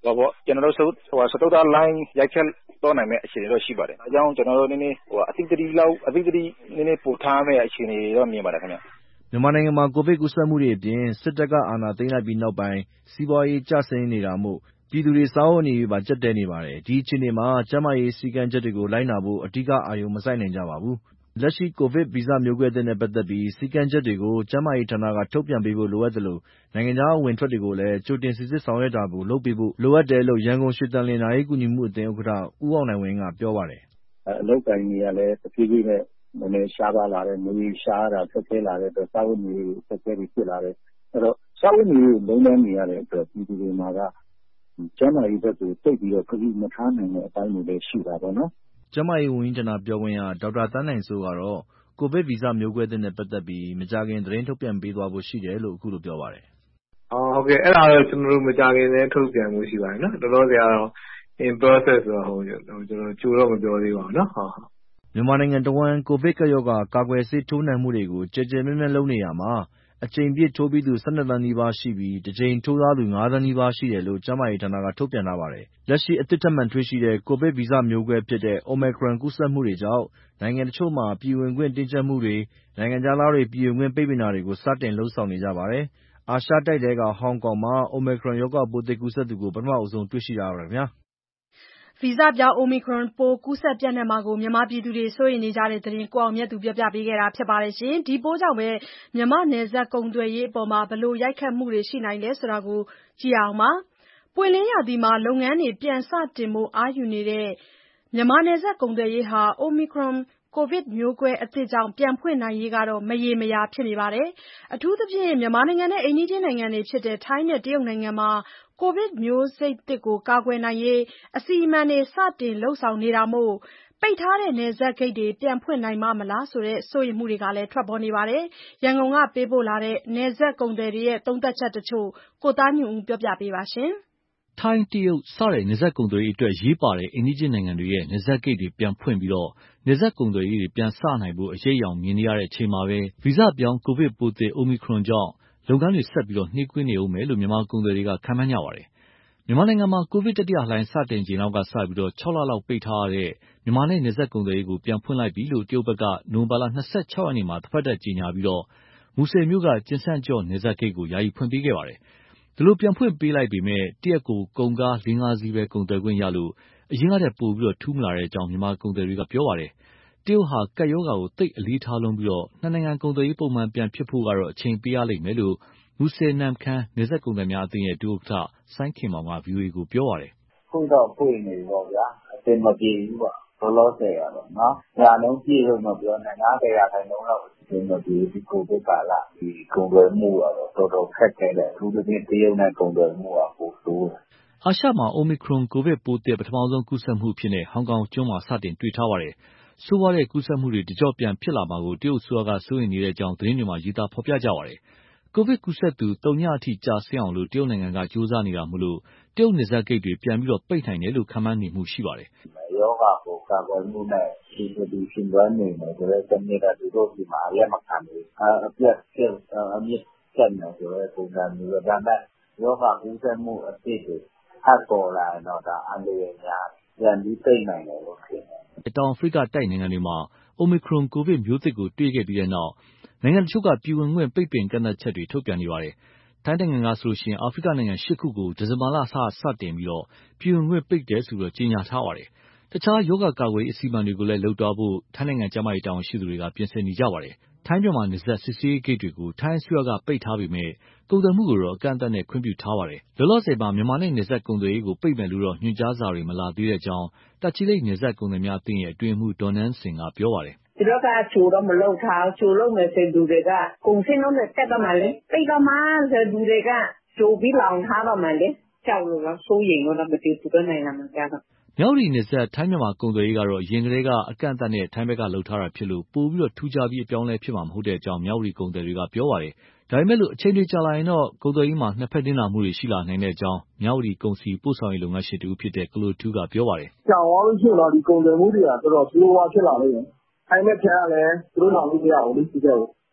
ဟောပေါ့ကျွန်တော်တို့ဟိုစတုတ္တ line ရိုက်ချက်တော့နိုင်မဲ့အခြေအနေတော့ရှိပါတယ်အကြောင်းကျွန်တော်တို့နည်းနည်းဟိုအသိတတိလောက်အသိတတိနည်းနည်းပို့ထားမဲ့အခြေအနေတော့မြင်ပါတယ်ခင်ဗျမြန်မာနိုင်ငံမှာကိုဗစ်ကူးစက်မှုတွေအပြင်စစ်တပ်ကအာဏာသိမ်းလိုက်ပြီးနောက်ပိုင်းစီးပွားရေးကျဆင်းနေတာမို့ပြည်သူတွေစားဝတ်နေရေးပါကျပ်တည်းနေပါတယ်ဒီအခြေအနေမှာကျန်းမာရေးစည်းကမ်းချက်တွေကိုလိုက်နာဖို့အဓိကအာရုံမစိုက်နိုင်ကြပါဘူးလက်ရှိကိုဗစ်ဗီဇမျိုးကွဲသစ်နဲ့ပတ်သက်ပြီးစည်းကမ်းချက်တွေကိုကျန်းမာရေးဌာနကထုတ်ပြန်ပေးဖို့လိုအပ်သလိုနိုင်ငံခြားအဝင်ထွက်တွေကိုလည်းကြိုတင်စိစစ်ဆောင်ရွက်တာကိုလုပ်ပေးဖို့လိုအပ်တယ်လို့ရန်ကုန်ရွှေသန်လျင်နာရေးကူညီမှုအသင်းဥက္ကဋ္ဌဦးအောင်နိုင်ဝင်းကပြောပါတယ်အလုပ်ကိုင်တွေကလည်းတဖြည်းဖြည်းနဲ့နည်းနည်းရှားပါလာတယ်ငွေရှားတာဆက်ဆဲလာတဲ့အတွက်စာဝတ်နေရေးဆက်ဆဲပြီးဖြစ်လာတယ်အဲ့တော့စာဝတ်နေရေးလုံးဝနေရတဲ့အတွက်ပြည်သူတွေမှာကကျန်းမာရေးဘက်ကိုတိတ်ပြီးတော့ခရီးမထားနိုင်တဲ့အပိုင်းတွေလည်းရှိတာပေါ့နော်ကျန်းမာရေးဝန်ကြီးဌာနပြောခွင့်ရဒေါက်တာသန်းနိုင်စိုးကတော့ကိုဗစ်ဗီဇမျိုးကွဲသစ်နဲ့ပတ်သက်ပြီးမကြာခင်သတင်းထုတ်ပြန်ပေးသွားဖို့ရှိတယ်လို့အခုလိုပြောပါတယ်အော်ဟုတ်ကဲ့အဲ့ဒါတော့ကျွန်တော်တို့မကြာခင်လည်းထုတ်ပြန်မှုရှိပါတယ်နော်တော်တော်ဆရာတော့ in process ဆိုတော့ဟိုကျွန်တော်ကြိုတော့မပြောသေးပါဘူးနော်ဟုတ်မြန်မာနိုင်ငံတဝန်းကိုဗစ်ကပ်ရောဂါကာကွယ်ဆေးထိုးနှံမှုတွေကိုကြည်ကြည်မြဲမြဲလုပ်နေရမှာအကြိမ်ပြည့်ထိုးပြီးသူ၁၂သန်းနီးပါးရှိပြီးတစ်ကြိမ်ထိုးသားသူ၅သန်းနီးပါးရှိတယ်လို့ကျန်းမာရေးဌာနကထုတ်ပြန်ထားပါတယ်။လက်ရှိအသစ်ထပ်မံတွေ့ရှိတဲ့ကိုဗစ်ဗီဇမျိုးကွဲဖြစ်တဲ့ Omicron ကူးစက်မှုတွေကြောင့်နိုင်ငံတချို့မှာပြည်ဝင်ခွင့်တင်းကျပ်မှုတွေနိုင်ငံခြားသားတွေပြည်ဝင်ခွင့်ပိတ်ပင်တာတွေကိုစတင်လုပ်ဆောင်နေကြပါတယ်။အာရှတိုက်ထဲကဟောင်ကောင်မှာ Omicron ရောဂါပိုးသစ်ကူးစက်သူကိုပထမဆုံးတွေ့ရှိတာပါခင်ဗျာ။ဗီဇပြောင်း Omicron ပိုးကူးစက်ပျံ့နှံ့မှာကိုမြန်မာပြည်သူတွေစိုးရိမ်နေကြတဲ့သတင်းကိုအောင်မြတ်သူပြောပြပေးခဲ့တာပါ။ဒီပိုးကြောင့်ပဲမြန်မာနယ်စပ်ကုန်သွယ်ရေးအပေါ်ဘယ်လိုရိုက်ခတ်မှုတွေရှိနိုင်လဲဆိုတာကိုကြည့်အောင်ပါ။ပွင့်လင်းရာသီမှာလုပ်ငန်းတွေပြန်စတင်ဖို့အားယူနေတဲ့မြန်မာနယ်စပ်ကုန်သွယ်ရေးဟာ Omicron ကိုဗစ်မျိုးကွဲအသစ်ကြောင့်ပြန်ဖွင့်နိုင်ရေးမရေမရာဖြစ်နေပါတယ်။အထူးသဖြင့်မြန်မာနိုင်ငံနဲ့အိမ်နီးချင်းနိုင်ငံတွေဖြစ်တဲ့ထိုင်းနဲ့တရုတ်နိုင်ငံမှာကိုဗစ်မျိုးစိတ်သစ်ကိုကာကွယ်နိုင်ရေးအစီအမံတွေစတင်လုပ်ဆောင်နေတာမို့ပိတ်ထားတဲ့နယ်စပ်ဂိတ်တွေပြန်ဖွင့်နိုင်ပါ့မလားဆိုတဲ့စိုးရိမ်မှုတွေလည်းထွက်ပေါ်နေပါတယ်။ရန်ကုန်ကပေးပို့လာတဲ့နယ်စပ်ကုန်သည်တွေရဲ့သုံးသပ်ချက်တချို့ကိုသားညွန့်ဦးပြောပြပေးပါမယ်။ထိုင်းတရုတ်စတဲ့နယ်စပ်ကုန်သွယ်ရေးအတွက်ရေးပါတဲ့အိမ်နီးချင်းနိုင်ငံတွေရဲ့နယ်စပ်ဂိတ်တွေပြန်ဖွင့်ပြီးတော့နယ်စပ်ကုန်သွယ်ရေးတွေပြန်စနိုင်ဖို့အရေးအယောင်မြင်နေရတဲ့အချိန်မှာပဲဗီဇပြောင်းကိုဗစ်ပိုးသစ် Omicron ကြောင့်လုပ်ငန်းတွေဆက်ပြီးနှေးကွေးနေဦးမယ်လို့မြန်မာကုန်သည်တွေကခန့်မှန်းကြပါတယ်။မြန်မာနိုင်ငံမှာကိုဗစ်တတိယလှိုင်းစတင်ချိန်လောက်ကစပြီးခြောက်လလောက်ပိတ်ထားရတဲ့မြန်မာနဲ့နယ်စပ်ကုန်သွယ်ရေးကိုပြန်ဖွင့်လိုက်ပြီလို့တရုတ်ဘက်ကနိုဝင်ဘာလ၂၆ရက်နေ့မှာတဖက်သတ်ကြေညာပြီးတော့မူဆယ်မြို့ကကျင်စန်းကျော့နယ်စပ်ဂိတ်ကိုယာယီဖွင့်ပေးခဲ့ပါတယ်။ဒီလိုပြန်ဖွင့်ပေးလိုက်ပေမဲ့တရက်ကိုကုန်ကားလေးငါးစီးပဲကုန်သွယ်ခွင့်ရလို့အရင်ကတည်းကပိုပြီးထူးမလာတဲ့အကြောင်းမြန်မာကုန်သည်တွေကပြောပါတယ်။တရုတ်ဟာကပ်ရောဂါကိုသိပ်အလေးထားလွန်းပြီးနှစ်နိုင်ငံကုန်သွယ်ရေးပုံမှန်ပြန်ဖြစ်ဖို့ကတော့အချိန်ပေးရလိမ့်မယ်လို့မူဆယ်နမ့်ခမ်းနယ်စပ်ကုန်သည်များအသင်းရဲ့ဒုဥက္ကဋ္ဌစိုင်းခင်မောင်က ဗွီအိုအေကိုပြောပါတယ်။ခုတော့ဖွင့်နေပေါ့ဗျာအဆင်မပြေဘူးပေါ့လောလောဆယ်ရတော့နော်။ညာလုံးပြည့်လို့မပြောနိုင်ငါးဆယ်ရာခိုင်နှုန်းလောက်အဆင်မပြေဒီကိုဗစ်ကာလဒီကုန်သွယ်မှုကတော့တော်တော်ခက်ခဲတယ်အထူးသဖြင့်တရုတ်နဲ့ကုန်သွယ်မှုကပိုဆိုးတယ်။အာရှမှာ Omicron ကိုဗစ်ပိုးသစ်ပထမဆုံးကူးစက်မှုအဖြစ်ဟောင်ကောင်ကျွန်းမှာစတင်တွေ့ထားပါတယ်။ဆိုးရွားတဲ့ကူးစက်မှုတွေတကျော့ပြန်ဖြစ်လာမှာကိုတရုတ်အစိုးရကစိုးရိမ်နေတဲ့အကြောင်းသတင်းတွေမှာရေးသားဖော်ပြကြပါတယ်။ကိုဗစ်ကူးစက်သူသုညအထိကျဆင်းအောင်တရုတ်နိုင်ငံကကြိုးစားနေတာမို့တရုတ်နယ်စပ်ဂိတ်တွေပြန်ပြီးပိတ်နိုင်တယ်လို့ခန့်မှန်းနေမှုရှိပါတယ်။ရောဂါကိုကာကွယ်မှုနဲ့ဒီဒီရှင်သွမ်းနေတယ်ဆိုတော့တနည်းကသူတို့ဒီမှာရက်မခံဘူးအပြတ်ကျအမြင့်ကျနေဆိုတော့ပုံစံမျိုးဒါနဲ့ရောဂါကူးစက်မှုအဖြစ်တွေဟတ်ပေါ်လာတော့ဒါအန္တရာယ်များပြန်ပြီးပိတ်နိုင်တယ်လို့ထင်တယ်။တောင်အာဖရိကတိုက်နိုင်ငံတွေမှာ Omicron ကိုဗစ်မျိုးသစ်ကိုတွေ့ခဲ့ပြီးတဲ့နောက်နိုင်ငံတချို့ကပြည်ဝင်ခွင့်ပိတ်ပင်ကန့်သတ်ချက်တွေထုတ်ပြန်နေပါတယ်။ထိုင်းနိုင်ငံကဆိုရင်အာဖရိကနိုင်ငံ၈ခုကိုဒီဇင်ဘာလစစတင်ပြီးပြည်ဝင်ခွင့်ပိတ်တယ်ဆိုပြီးကြေညာထားပါတယ်။တခြားရောဂါကာကွယ်ရေးအစီအမံတွေကိုလည်းလုပ်သွားဖို့ထိုင်းနိုင်ငံကျန်းမာရေးတာဝန်ရှိသူတွေကပြင်ဆင်နေကြပါတယ်။ထိုင်းမြန်မာနယ်စပ်စစ်ဆေးရေးဂိတ်တွေကိုထိုင်းအစိုးရကပိတ်ထားပေမဲ့ကုန်သွယ်မှုကိုတော့အကန့်အသတ်နဲ့ခွင့်ပြုထားပါတယ်။လောလောဆယ်မှာမြန်မာနဲ့နယ်စပ်ကုန်သွယ်ရေးကိုပိတ်မယ်လို့တော့ညွှန်ကြားစာတွေမလာသေးတဲ့အကြောင်းတာချီလိတ်နယ်စပ်ကုန်သည်များအသင်းရဲ့အတွင်းရေးမှူးဒေါ်နန်းစင်ကပြောပါတယ်။သူတို့ကချိုတော့မလုပ်ထားချိုလုပ်မယ်ဆိုသူတွေကကုန်စင်းလုံးနဲ့တက်တော့မှလေပိတ်တော့မှဆိုသူတွေကချိုပြီးလောင်ထားတော့မှလေကြောက်လို့တော့စိုးရိမ်လို့တော့မတည်သူတို့နိုင်ငံမှာကြတော့မြောက်ရီနယ်စပ်ထိုင်းမြန်မာကုန်သွယ်ရေးကတော့အရင်ကတည်းကအကန့်အသတ်နဲ့ထိုင်းဘက်ကလှုပ်ထားတာဖြစ်လို့ပိုပြီးထူးခြားပြီးအပြောင်းလဲဖြစ်မှာမဟုတ်တဲ့အကြောင်းမြောက်ရီကုန်သည်တွေကပြောပါတယ်။ဒါပေမဲ့လို့အချိန်တွေကြာလာရင်တော့ကုန်သွယ်ရေးမှာနှစ်ဖက်တင်းလာမှုတွေရှိလာနိုင်တဲ့အကြောင်းမြောက်ရီကုန်စည်ပို့ဆောင်ရေးလုပ်ငန်းရှင်တူဖြစ်တဲ့ကလိုထူးကပြောပါတယ်။ကြာသွားလို့ရှိရင်တော့ဒီကုန်သွယ်မှုတွေကတော်တော်ဆိုးဝါးဖြစ်လာလိမ့်မယ်။ထိုင်းနဲ့ဖြတ်ရလဲသူတို့နောက်လို့မရဘူးလေဒီကဲ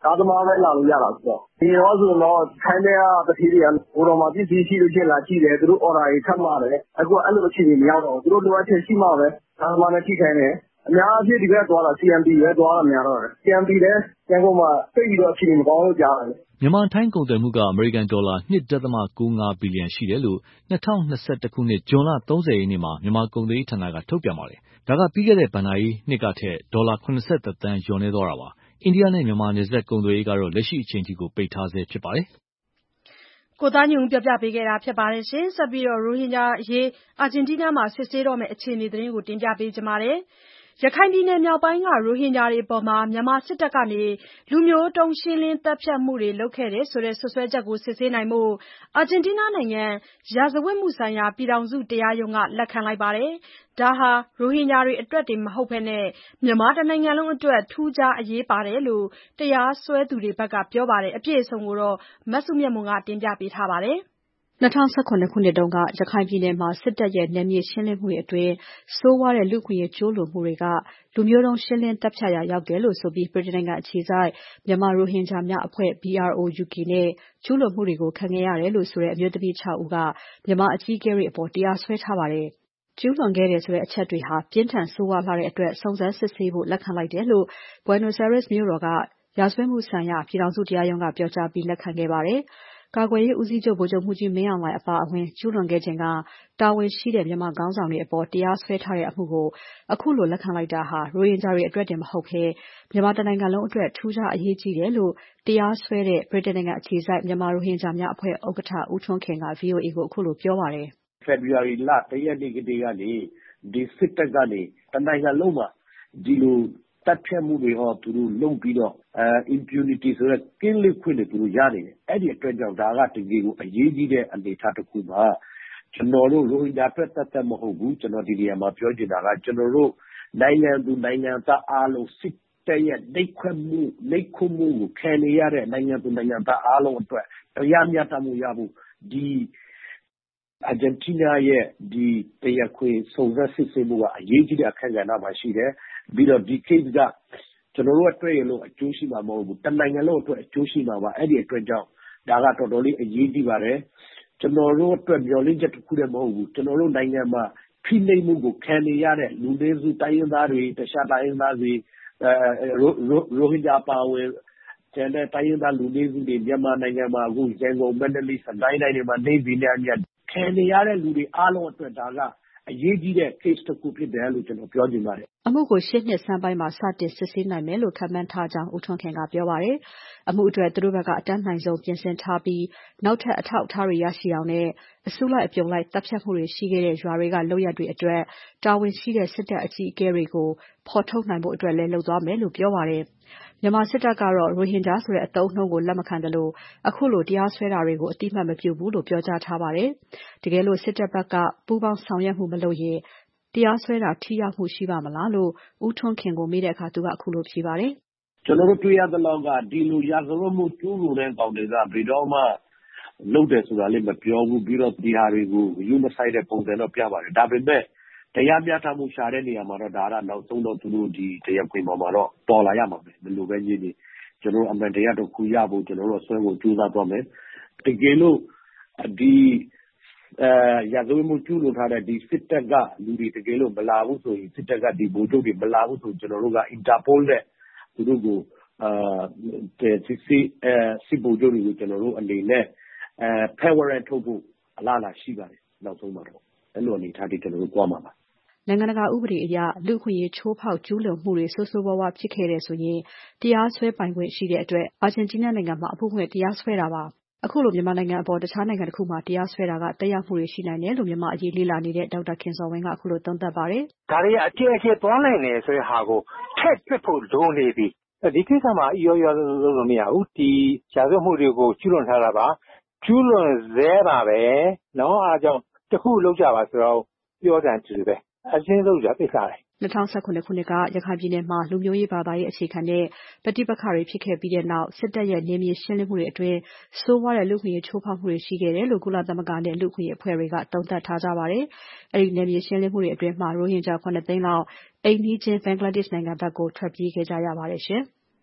ကားသမားပဲလာလို့ရတာဆိုတော့ဒီတော့ဆိုတော့ထိုင်းတဲ့ကတတိယဟိုတော့မှပစ္စည်းရှိလို့ချင်းလာကြည့်တယ်သူတို့ order တွေထပ်မှာတယ်အခုအဲ့လိုအခြေအနေမရောက်တော့ဘူးသူတို့လိုအပ်ချက်ရှိမှပဲကားသမားနဲ့ထိခိုင်းတယ်အများအပြားဒီဘက်သွားတာ C M P ပဲသွားတာများတော့တယ် C M P လည်းရန်ကုန်မှာသိပြီးတော့အခြေအနေမကောင်းလို့ကြားတယ်မြန်မာထိုင်းကုန်သွယ်မှုကအမေရိကန်ဒေါ်လာ ၂.၉၅ ဘီလီယံရှိတယ်လို့၂၀၂၁ ခုနှစ်ဇွန်လ၃၀ရက်နေ့မှာမြန်မာကုန်သွယ်ရေးဌာနကထုတ်ပြန်ပါတယ်။ဒါကပြီးခဲ့တဲ့ဘဏ္ဍာရေးနှစ်ကထက်ဒေါ်လာ၇၁သန်းလျော့နည်းသွားတာပါ။အိန္ဒိယနဲ့မြန်မာနယ်စပ်ကုန်သွယ်ရေးကတော့လက်ရှိအချိန်ထိကိုပိတ်ထားဆဲဖြစ်ပါတယ်။ကိုသားညွန့်ပြောပြပေးခဲ့တာဖြစ်ပါတယ်ရှင်။ဆက်ပြီးတော့ရိုဟင်ဂျာအရေးအာဂျင်တီးနားမှာစစ်ဆေးတော့မယ့်အခြေအနေသတင်းကိုတင်ပြပေးကြပါမယ်။ရခိုင်ပြည်နယ်မြောက်ပိုင်းကရိုဟင်ဂျာတွေအပေါ်မြန်မာစစ်တပ်ကလူမျိုးတုံးရှင်းလင်းသတ်ဖြတ်မှုတွေလုပ်ခဲ့တယ်ဆိုတဲ့စွပ်စွဲချက်ကိုစစ်ဆေးနိုင်ဖို့အာဂျင်တီးနားနိုင်ငံရာဇဝတ်မှုဆိုင်ရာပြည်ထောင်စုတရားရုံးကလက်ခံလိုက်ပါတယ်။ဒါဟာရိုဟင်ဂျာတွေအတွက်တင်မဟုတ်ဘဲမြန်မာတနိုင်ငံလုံးအတွက်ထူးခြားအရေးပါတယ်လို့တရားစွဲသူတွေဘက်ကပြောပါတယ်။အပြည့်အစုံကိုမစုမြတ်မွန်ကတင်ပြပေးထားပါတယ်။၂၀၁၇ခုနှစ်တုန်းကရခိုင်ပြည်နယ်မှာစစ်တပ်ရဲ့နယ်မြေရှင်းလင်းမှုတွေအတွင်းဆိုးဝါးတဲ့လူ့အခွင့်အရေးကျူးလွန်မှုတွေကလူမျိုးတုံးရှင်းလင်းတပ်ဖြတ်ရာရောက်တယ်လို့ဆိုပြီးဗြိတိန်နိုင်ငံအခြေစိုက်မြန်မာရိုဟင်ဂျာများအဖွဲ့ B R O U K နဲ့ကျူးလွန်မှုတွေကိုခံခဲ့ရတယ်လို့ဆိုတဲ့အမျိုးသမီး၆ဦးကမြန်မာအကြီးအကဲတွေအပေါ်တရားစွဲထားပါတယ်။ကျူးလွန်ခဲ့တယ်ဆိုတဲ့အချက်တွေဟာပြင်းထန်ဆိုးဝါးလှတဲ့အတွက်စုံစမ်းစစ်ဆေးဖို့လက်ခံလိုက်တယ်လို့ Buenos Aires မြို့တော်ကရာဇဝတ်မှုဆိုင်ရာပြည်ထောင်စုတရားရုံးကပြောကြားပြီးလက်ခံခဲ့ပါတယ်။ကာကွယ်ရေးဦးစီးချုပ်ဗိုလ်ချုပ်မှူးကြီးမင်းအောင်လှိုင်အပါအဝင်ကျူးလွန်ခဲ့ခြင်းကတာဝန်ရှိတဲ့မြန်မာခေါင်းဆောင်တွေအပေါ်တရားစွဲထားတဲ့အမှုကိုအခုလိုလက်ခံလိုက်တာဟာရိုဟင်ဂျာတွေအတွက်တင်မဟုတ်ဘဲမြန်မာတနိုင်ငံလုံးအတွက်ထူးခြားအရေးကြီးတယ်လို့တရားစွဲတဲ့ဗြိတိန်နိုင်ငံအခြေစိုက်မြန်မာရိုဟင်ဂျာများအဖွဲ့ဥက္ကဋ္ဌဦးထွန်းခင်က V O A ကိုအခုလိုပြောပါတယ်။ February လတရက်နေ့ကတည်းကနေဒီစစ်တပ်ကနေတနိုင်ငံလုံးမှာဒီလိုတပ်ဖြတ်မှုတွေဟောသူတို့လုပ်ပြီးတော့ impunity ဆိုတဲ့ကင်းလွတ်ခွင့်တွေသူတို့ရနေတယ်အဲ့ဒီအတွက်ကြောင့်ဒါကတကယ်ကိုအရေးကြီးတဲ့အနေအထားတစ်ခုပါကျွန်တော်တို့ရိုဟင်ဂျာအတွက်တတ်တတ်မဟုတ်ဘူးကျွန်တော်ဒီနေရာမှာပြောချင်တာကကျွန်တော်တို့နိုင်ငံသူနိုင်ငံသားအားလုံးစစ်တပ်ရဲ့နှိပ်ခွက်မှုနှိပ်ခွမှုကိုခံနေရတဲ့နိုင်ငံသူနိုင်ငံသားအားလုံးအတွက်တရားမျှတမှုရဖို့ဒီအာဂျင်တီးနားရဲ့ဒီတရားခွင်စုံစမ်းစစ်ဆေးမှုကအရေးကြီးတဲ့အခမ်းကဏ္ဍမှာရှိတယ်ပြီးတော့ဒီ case ကကျွန်တော်တို့အတွက်ရလို့အကျိုးရှိမှာမဟုတ်ဘူးတနိုင်ငံလုံးအတွက်အကျိုးရှိမှာပါအဲ့ဒီအတွက်ကြောင့်ဒါကတော်တော်လေးအရေးကြီးပါတယ်ကျွန်တော်တို့အတွက်မျှော်လင့်ချက်တစ်ခုတည်းမဟုတ်ဘူးကျွန်တော်တို့နိုင်ငံမှာဖိနှိပ်မှုကိုခံနေရတဲ့လူနည်းစုတိုင်းရင်းသားတွေတခြားတိုင်းရင်းသားတွေအဲရိုဟင်ဂျာပါဝင်ကျန်တဲ့တိုင်းရင်းသားလူနည်းစုတွေမြန်မာနိုင်ငံမှာအခုရန်ကုန်မန္တလေးစကိုင်းတိုင်းတွေမှာနေပြည်တော်များခံနေရတဲ့လူတွေအားလုံးအတွက်ဒါကအရေးကြီးတဲ့ case တစ်ခုဖြစ်တယ်လို့ကျွန်တော်ပြောချင်ပါတယ်အမှုကိုရှင်းနှစ်ဆန်းပိုင်းမှာစတင်စစ်ဆေးနိုင်မယ်လို့ခန့်မှန်းထားကြောင်းဦးထွန်းခင်ကပြောပါတယ်။အမှုအတွက်သူတို့ဘက်ကအတန်းနိုင်ဆုံးပြင်ဆင်ထားပြီးနောက်ထပ်အထောက်အထားတွေရရှိအောင်နဲ့အစုလိုက်အပြုံလိုက်တပ်ဖြတ်မှုတွေရှိခဲ့တဲ့ရွာတွေကလုပ်ရက်တွေအတွက်တာဝန်ရှိတဲ့စစ်တပ်အကြီးအကဲတွေကိုဖော်ထုတ်နိုင်ဖို့အတွက်လည်းလုပ်သွားမယ်လို့ပြောပါတယ်။မြန်မာစစ်တပ်ကတော့ရိုဟင်ဂျာဆိုတဲ့အသုံးအနှုန်းကိုလက်မခံတယ်လို့အခုလိုတရားစွဲတာတွေကိုအတိအမှတ်မပြုဘူးလို့ပြောကြားထားပါတယ်။တကယ်လို့စစ်တပ်ဘက်ကပူးပေါင်းဆောင်ရွက်မှုမလုပ်ရင်တရားစွဲတာထိရောက်မှုရှိပါမလားလို့ဦးထွန်းခင်ကိုမေးတဲ့အခါသူကအခုလိုဖြေပါတယ်။ကျွန်တော်တို့တွေ့ရသလောက်ကဒီလိုရာဇဝတ်မှုကျူးလွန်တဲ့ကောင်တွေကဘယ်တော့မှလုပ်တယ်ဆိုတာလည်းမပြောဘူးပြီးတော့ဒီဟာတွေကိုယူမဆိုင်တဲ့ပုံစံတော့ပြပါတယ်ဒါပေမဲ့တရားမျှတမှုရှာတဲ့နေရာမှာတော့ဒါကနောက်ဆုံးတော့သူတို့ဒီတရားခွင်ပေါ်မှာတော့တော်လာရမှာပဲဘယ်လိုပဲညင်းနေကျွန်တော်အမှန်တရားတော့ခုရဖို့ကျွန်တော်တို့ဆွဲဖို့ကြိုးစားသွားမယ်တကယ်လို့ဒီအဲရာဇဝတ်မှုကျူးလွန်ထားတဲ့ဒီစစ်တပ်ကလူတွေတကယ်လို့မလာဘူးဆိုရင်စစ်တပ်ကဒီဗိုလ်ချုပ်တွေမလာဘူးဆိုကျွန်တော်တို့က Interpol နဲ့သူတို့ကိုအာစစ်စစ်အဲစစ်ဗိုလ်ချုပ်တွေကိုကျွန်တော်တို့အနေနဲ့အဲ power ထုတ်ဖို့အလားအလာရှိပါတယ်နောက်ဆုံးမှာတော့အဲ့လိုအနေထားတွေကျွန်တော်တို့ကြွားမှာပါနိုင်ငံတကာဥပဒေအရလူ့အခွင့်အရေးချိုးဖောက်ကျူးလွန်မှုတွေဆိုးဆိုးဝါးဝါးဖြစ်ခဲ့တဲ့ဆိုရင်တရားစွဲပိုင်ခွင့်ရှိတဲ့အတွက်အာဂျင်တီးနားနိုင်ငံမှာအမှုဖွင့်တရားစွဲတာပါအခုလိုမြန်မာနိုင်ငံအပေါ်တခြားနိုင်ငံတစ်ခုမှာတရားစွဲတာကတက်ရောက်မှုတွေရှိနိုင်တယ်လို့မြန်မာအရေးလေ့လာနေတဲ့ဒေါက်တာခင်စောဝင်းကအခုလိုသုံးသပ်ပါတယ်။ဒါတွေအကျယ်အကျယ်သွားနိုင်တယ်ဆိုတဲ့ဟာကိုထည့်တွက်ဖို့လိုနေပြီ။ဒီကိစ္စမှာရောရောလို့လို့မရဘူး။ဒီရာဇဝတ်မှုတွေကိုကျူးလွန်ထားတာပါ။ကျူးလွန်ဆဲပါပဲ။နော်အားကြောင့်တစ်ခုလောက်ကြပါဆိုတော့ပြောတယ်တူပဲ။အရှင်းဆုံးကြသိစားတယ်။၂၀၁၇ခုနှစ်ကရခိုင်ပြည်နယ်မှာလူမျိုးရေးဘာသာရေးအခြေခံတဲ့ပဋိပက္ခတွေဖြစ်ခဲ့ပြီးတဲ့နောက်စစ်တပ်ရဲ့နယ်မြေရှင်းလင်းမှုတွေအတွင်းဆိုးဝါးတဲ့လူ့အခွင့်အရေးချိုးဖောက်မှုတွေရှိခဲ့တယ်လို့ကုလသမဂ္ဂနဲ့လူ့အခွင့်အရေးအဖွဲ့တွေကသုံးသပ်ထားကြပါတယ်။အဲဒီနယ်မြေရှင်းလင်းမှုတွေအတွင်းမှာရိုဟင်ဂျာခုနှစ်သိန်းလောက်အိမ်နီးချင်းဘင်္ဂလားဒေ့ရှ်နိုင်ငံဘက်ကိုထွက်ပြေးခဲ့ကြရပါတယ်ရှင်။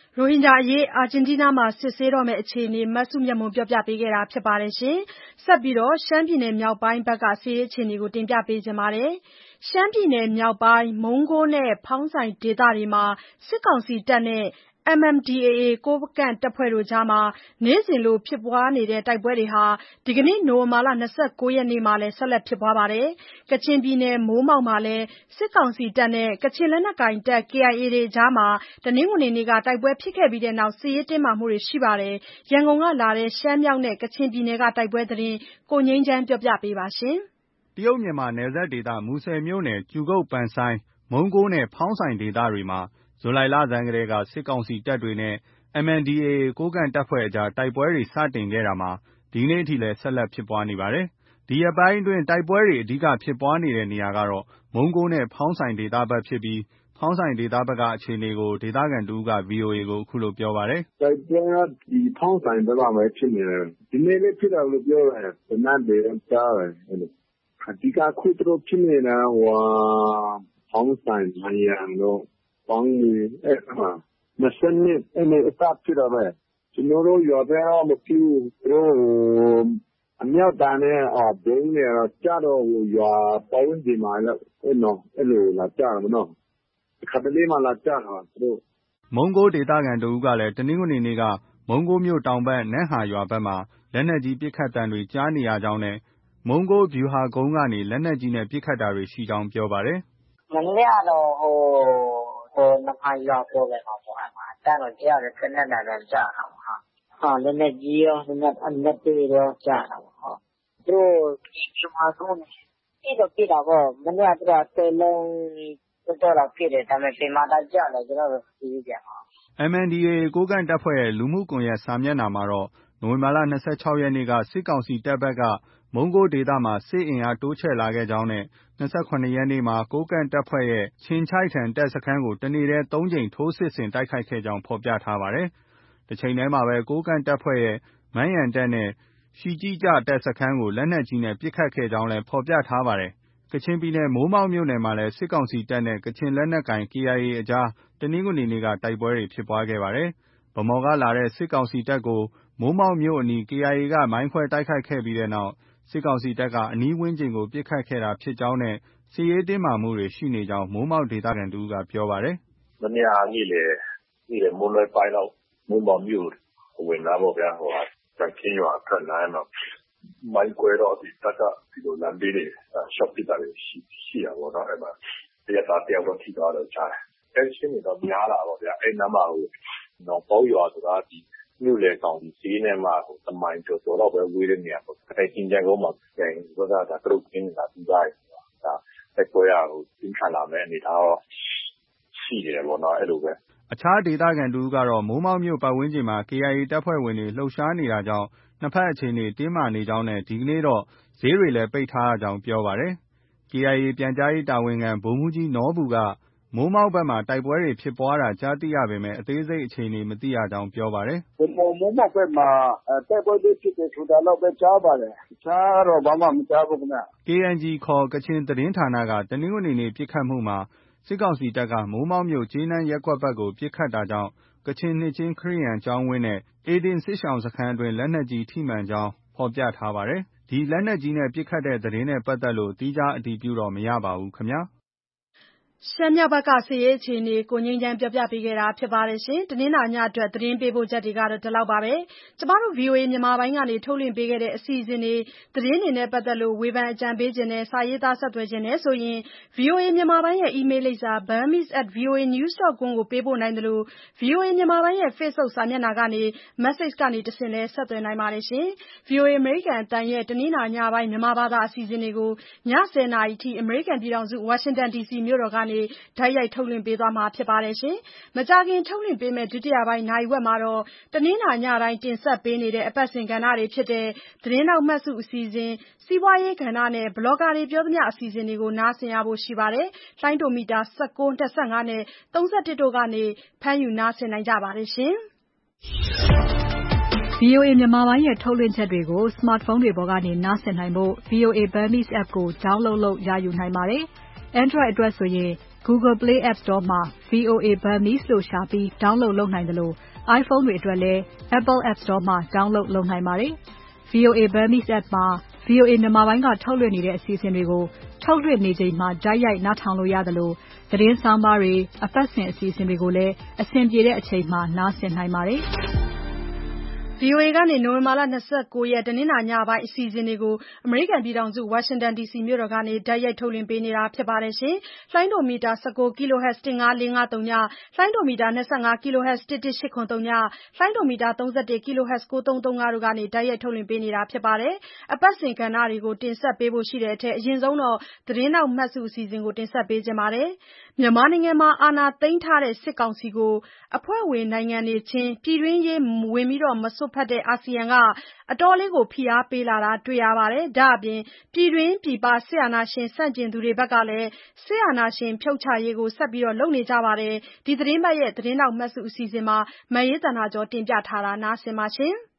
ရိုဟင်ဂျာအရေးအာဂျင်တီးနားမှာစစ်ဆေးတော့မယ့်အခြေအနေမစုမြတ်မွန်ပြောပြပေးခဲ့တာဖြစ်ပါတယ်။ဆက်ပြီးတော့ရှမ်းပြည်နယ်မြောက်ပိုင်းဘက်ကစစ်ရေးအခြေအနေကိုတင်ပြပေးချင်ပါတယ်။ရှမ်းပြည်နယ်မြောက်ပိုင်းမုံးကိုးနဲ့ဖောင်းဆိုင်ဒေသတွေမှာစစ်ကောင်စီတပ်နဲ့ M M D A A ကိုးကန့်တပ်ဖွဲ့တို့ကြားနေ့စဉ်လိုဖြစ်ပွားနေတဲ့တိုက်ပွဲတွေဟာဒီကနေ့နိုဝင်ဘာလ၂၉ရက်နေ့မှာလည်းဆက်လက်ဖြစ်ပွားပါတယ်။ကချင်ပြည်နယ်မိုးမောက်မှာလည်းစစ်ကောင်စီတပ်နဲ့ကချင်လက်နက်ကိုင်တပ် K I A တို့ကြားတနင်္ဂနွေနေ့ကတိုက်ပွဲဖြစ်ခဲ့ပြီးနောက်စစ်ရေးတင်းမာမှုတွေရှိပါတယ်။ရန်ကုန်ကလာတဲ့ရှမ်းမြောက်နဲ့ကချင်ပြည်နယ်ကတိုက်ပွဲသတင်းကိုငြိမ်းချမ်းပြောပြပေးပါမယ်။တရုတ်မြန်မာနယ်စပ်ဒေသမူဆယ်မြို့နယ်ကြူကုတ်ပန်ဆိုင်းမုံးကိုးနဲ့ဖောင်းဆိုင်ဒေသတွေမှာဇူလိုင်လဆန်းကတည်းကစစ်ကောင်စီတပ်တွေနဲ့ M M D A A ကိုးကန့်တပ်ဖွဲ့အကြားတိုက်ပွဲတွေစတင်ခဲ့တာမှာဒီနေ့အထိလည်းဆက်လက်ဖြစ်ပွားနေပါတယ်။ဒီရက်ပိုင်းအတွင်းတိုက်ပွဲတွေအဓိကဖြစ်ပွားနေတဲ့နေရာကတော့မုံးကိုးနဲ့ဖောင်းဆိုင်ဒေသဘက်ဖြစ်ပြီးဖောင်းဆိုင်ဒေသဘက်ကအခြေအနေကိုဒေသခံတဦးက ဗွီအိုအေကိုအခုလိုပြောပါတယ်။တိုက်ပွဲကဒီဖောင်းဆိုင်ဘက်မှာပဲဖြစ်နေတယ်။ဒီနေ့လည်းဖြစ်တယ်လို့ပြောတယ်။တနတ်တွေကြားတယ်အဲ့လိုအဓိကခုတို့ဖြစ်နေတာဟိုဖောင်းဆိုင်မယံတို့ပေါင်းနေအဲ့မှာမစနစ်အဲ့လိုအစဖြစ်တော့ပဲကျွန်တော်တို့ရွာဘက်တော့မဖြစ်ဘူးတို့အမြောက်တန်းနဲ့အော်ဘုံနေတော့ကြတော့ဟိုရွာပေါင်းဒီမှာလည်းအဲ့နော်အဲ့လိုလာကြတယ်မနော်ခပ်တလေးမှလာကြတာတို့မုံကိုးဒေသခံတဦးကလည်းတနင်္ဂနွေနေ့ကမုံကိုးမြို့တောင်ဘက်နန်းဟာရွာဘက်မှာလက်နက်ကြီးပစ်ခတ်တံတွေကြားနေရကြောင်းနဲ့မုံကိုးဗျူဟာကုန်းကနေလက်နက်ကြီးနဲ့ပစ်ခတ်တာတွေရှိကြောင်းပြောပါတယ်။မနေ့ကတော့ဟိုဟိုနဖာရွာပေါ်ပဲပေါ့အဲ့မှာတန်းတော့ကြားတယ်ခဏနဲ့တော့ကြားတာဟာဟာလက်နက်ကြီးရောလက်နက်အလက်တွေရောကြားတာပေါ့ဟုတ်သူတို့ဗျူဟာကုန်းနေတော့ပြတာပေါ့မနေ့ကတော့တဲလုံးတော်တော်ဖြစ်တယ်ဒါပေမဲ့ပြင်မာတာကြားတယ်ကျွန်တော်တို့သိကြပါ M M D A A ကိုးကန့်တပ်ဖွဲ့ရဲ့လူမှုကွန်ရက်စာမျက်နှာမှာတော့နိုဝင်ဘာလ၂၆ရက်နေ့ကစစ်ကောင်စီတပ်ဘက်ကမုံကိုးဒေသမှာစစ်အင်အားတိုးချဲ့လာခဲ့ကြောင်းနဲ့၂၇ရက်နေ့မှာကိုးကန့်တပ်ဖွဲ့ရဲ့ချင်းချိုက်ထန်တပ်စခန်းကိုတနေ့တည်း၃ကြိမ်ထိုးစစ်ဆင်တိုက်ခိုက်ခဲ့ကြောင်းဖော်ပြထားပါတယ်။တချိန်တည်းမှာပဲကိုးကန့်တပ်ဖွဲ့ရဲ့မန်းရန်တပ်နဲ့ရှီကြီးကျတပ်စခန်းကိုလက်နက်ကြီးနဲ့ပစ်ခတ်ခဲ့ကြောင်းလည်းဖော်ပြထားပါတယ်။ကချင်ပြည်နယ်မိုးမောက်မြို့နယ်မှာလည်းစစ်ကောင်စီတပ်နဲ့ကချင်လက်နက်ကိုင် K I A အကြားတနင်္ဂနွေနေ့ကတိုက်ပွဲတွေဖြစ်ပွားခဲ့ပါတယ်။ဗန်းမော်ကလာတဲ့စစ်ကောင်စီတပ်ကိုမိုးမောက်မြို့အနီး K I A ကမိုင်းခွဲတိုက်ခိုက်ခဲ့ပြီးတဲ့နောက်စစ်ကောင်စီတပ်ကအနီးဝန်းကျင်ကိုပစ်ခတ်ခဲ့တာဖြစ်ကြောင်းနဲ့စစ်ရေးတင်းမာမှုတွေရှိနေကြောင်းမိုးမောက်ဒေသခံတဦးကပြောပါတယ်။မနေ့ကနေ့လေနေ့လေမိုးလွယ်ပိုင်းတော့မိုးမောက်မြို့ဝင်လာပေါ့ဗျာဟိုကကင်းရွာထွက်လာတော့မိုင်းခွဲတော့ဒီတက်ကဒီလိုလမ်းဘေးတွေရှော့ပစ်တာတွေရှိရှိရပါတော့အဲ့မှာတရားသားတယောက်တော့ထိသွားတော့ကြားတယ်။အဲ့ချင်းတွေတော့များလာပေါ့ဗျာအဲ့နားမှာဟိုတော့ပေါရွာဆိုတာဒီမြို့လေကောင်ဒီစီးနေမှာဟိုတမိုင်းကျော်ကျော်တော့ပဲဝေးတဲ့နေရာပေါ့။အဲ့ချင်းကြံကုန်းမှာကျန်ဆိုတာဒါကရုပ်ကင်းနေတာပြီးသားဒါတက်ပွဲရဟိုသင်္ခါလာမဲ့အနေထားတော့ရှိတယ်ပေါ့နော်အဲ့လိုပဲအခြားဒေသခံတူကတော့မိုးမောက်မြို့ပတ်ဝန်းကျင်မှာ K I A တပ်ဖွဲ့ဝင်တွေလှုပ်ရှားနေတာကြောင့်နှစ်ဖက်အခြေအနေတင်းမာနေကြောင်းနဲ့ဒီကနေ့တော့ဈေးတွေလည်းပိတ်ထားရကြောင်းပြောပါတယ်။ K I A ပြန်ကြားရေးတာဝန်ခံဗိုလ်မှူးကြီးနော်ဘူကမိုးမောက်ဘက်မှာတိုက်ပွဲတွေဖြစ်ပွားတာကြားသိရပေမဲ့အသေးစိတ်အခြေအနေမသိရကြောင်းပြောပါတယ်။မိုးမောက်ဘက်မှာတိုက်ပွဲတွေဖြစ်တယ်ဆိုတာတော့ပဲကြားပါတယ်။အခြားတော့ဘာမှမကြားဘူးခင်ဗျ။ K N G ခေါ်ကချင်သတင်းဌာနကတနင်္ဂနွေနေ့ပစ်ခတ်မှုမှာစစ်ကောင်စီတပ်ကမိုးမောက်မြို့ကျေးနန်းရပ်ကွက်ဘက်ကိုပစ်ခတ်တာကြောင့်ကချင်နှစ်ချင်းခရစ်ယာန်ကျောင်းဝင်းနဲ့အေဒင်စစ်ရှောင်စခန်းအတွင်းလက်နက်ကြီးထိမှန်ကြောင်းဖော်ပြထားပါတယ်။ဒီလက်နက်ကြီးနဲ့ပစ်ခတ်တဲ့သတင်းနဲ့ပတ်သက်လို့သီးခြားအတည်ပြုတော့မရပါဘူးခင်ဗျာ။ရှမ်းမြောက်ဘက်ကစစ်ရေးအခြေအနေကိုငြိမ်းချမ်းပြောပြပေးခဲ့တာဖြစ်ပါတယ်ရှင်။တနင်္လာညအတွက်သတင်းပေးပို့ချက်တွေကတော့ဒီလောက်ပါပဲ။ကျမတို့ V O A မြန်မာပိုင်းကနေထုတ်လွှင့်ပေးခဲ့တဲ့အစီအစဉ်တွေသတင်းတွေနဲ့ပတ်သက်လို့ဝေဖန်အကြံပေးခြင်းနဲ့စာရေးသားဆက်သွယ်ခြင်းနဲ့ဆိုရင် V O A မြန်မာပိုင်းရဲ့ email လိပ်စာ burmese at voanews dot com ကိုပေးပို့နိုင်တယ်လို့ V O A မြန်မာပိုင်းရဲ့ Facebook စာမျက်နှာကနေ message ကနေတဆင့်လည်းဆက်သွယ်နိုင်ပါတယ်ရှင်။ V O A အမေရိကန်အသံရဲ့တနင်္လာညပိုင်းမြန်မာဘာသာအစီအစဉ်တွေကိုညဆယ်နာရီထိအမေရိကန်ပြည်ထောင်စု Washington D C မြို့တော်ကနေတိုက်ရိုက်ထုတ်လွှင့်ပေးသွားမှာဖြစ်ပါတယ်ရှင်။မကြာခင်ထုတ်လွှင့်ပေးမယ့်ဒုတိယပိုင်းနာရီဝက်မှာတော့တနင်္လာညတိုင်းတင်ဆက်ပေးနေတဲ့အပတ်စဉ်ကဏ္ဍတွေဖြစ်တဲ့သတင်းနောက်မှတ်စုအစီအစဉ်စီးပွားရေးကဏ္ဍနဲ့ဘလော့ဂါတွေပြောသမျှအစီအစဉ်တွေကိုနားဆင်ရဖို့ရှိပါတယ်။လိုင်းဒိုမီတာ၁၉ ၂၅နဲ့၃၁တို့ကနေဖမ်းယူနားဆင်နိုင်ကြပါတယ်ရှင်။ V O A မြန်မာပိုင်းရဲ့ထုတ်လွှင့်ချက်တွေကို smartphone တွေပေါ်ကနေနားဆင်နိုင်ဖို့ V O A Burmese app ကို download လုပ်ရယူနိုင်ပါတယ်။ Android အတွက်ဆိုရင် Google Play App Store မှာ ဗွီအိုအေ Burmese လို့ရှာပြီး download လုပ်နိုင်သလို iPhone တွေအတွက်လည်း Apple App Store မှာ download လုပ်နိုင်ပါတယ်။ ဗွီအိုအေ Burmese App မှာ ဗွီအိုအေမြန်မာပိုင်းကထုတ်လွှင့်နေတဲ့အစီအစဉ်တွေကို ထုတ်လွှင့်နေချိန်မှာတိုက်ရိုက်နားထောင်လို့ရသလိုသတင်းဆောင်းပါးတွေ၊အပတ်စဉ်အစီအစဉ်တွေကိုလည်းအဆင်ပြေတဲ့အချိန်မှာနားဆင်နိုင်ပါတယ်။ဗွီအိုအေကနေနိုဝင်ဘာလ၂၉ရက်တနင်္လာညပိုင်းအစီအစဉ်တွေကိုအမေရိကန်ပြည်ထောင်စုဝါရှင်တန်ဒီစီမြို့တော်ကနေတိုက်ရိုက်ထုတ်လွှင့်ပေးနေတာဖြစ်ပါတယ်ရှင်။လှိုင်းဒိုမီတာ၁၉ kHz ၁၅၄၅၃ည၊လှိုင်းဒိုမီတာ၂၅ kHz ၁၁၈၇၃ည၊လှိုင်းဒိုမီတာ၃၁ kHz ၉၃၃၅တို့ကနေတိုက်ရိုက်ထုတ်လွှင့်ပေးနေတာဖြစ်ပါတယ်။အပတ်စဉ်ကဏ္ဍတွေကိုတင်ဆက်ပေးဖို့ရှိတဲ့အထက်အရင်ဆုံးတော့သတင်းနောက်မှတ်စုအစီအစဉ်ကိုတင်ဆက်ပေးခြင်းပါတယ်။မြန်မာနိုင်ငံမှာအာဏာသိမ်းထားတဲ့စစ်ကောင်စီကိုအဖွဲ့ဝင်နိုင်ငံတွေချင်းပြည်တွင်းရေးဝင်ပြီးမစွက်ဖက်တဲ့အာဆီယံကအတော်လေးကိုဖိအားပေးလာတာတွေ့ရပါတယ်။ဒါ့အပြင်ပြည်တွင်းပြည်ပစစ်အာဏာရှင်ဆန့်ကျင်သူတွေဘက်ကလည်းစစ်အာဏာရှင်ဖြုတ်ချရေးကိုဆက်ပြီးလုပ်နေကြပါတယ်။ဒီသတင်းပတ်ရဲ့သတင်းနောက်မှတ်စုအစီအစဉ်မှာမအေးသန္တာကျော်တင်ပြထားတာနားဆင်ပါရှင်။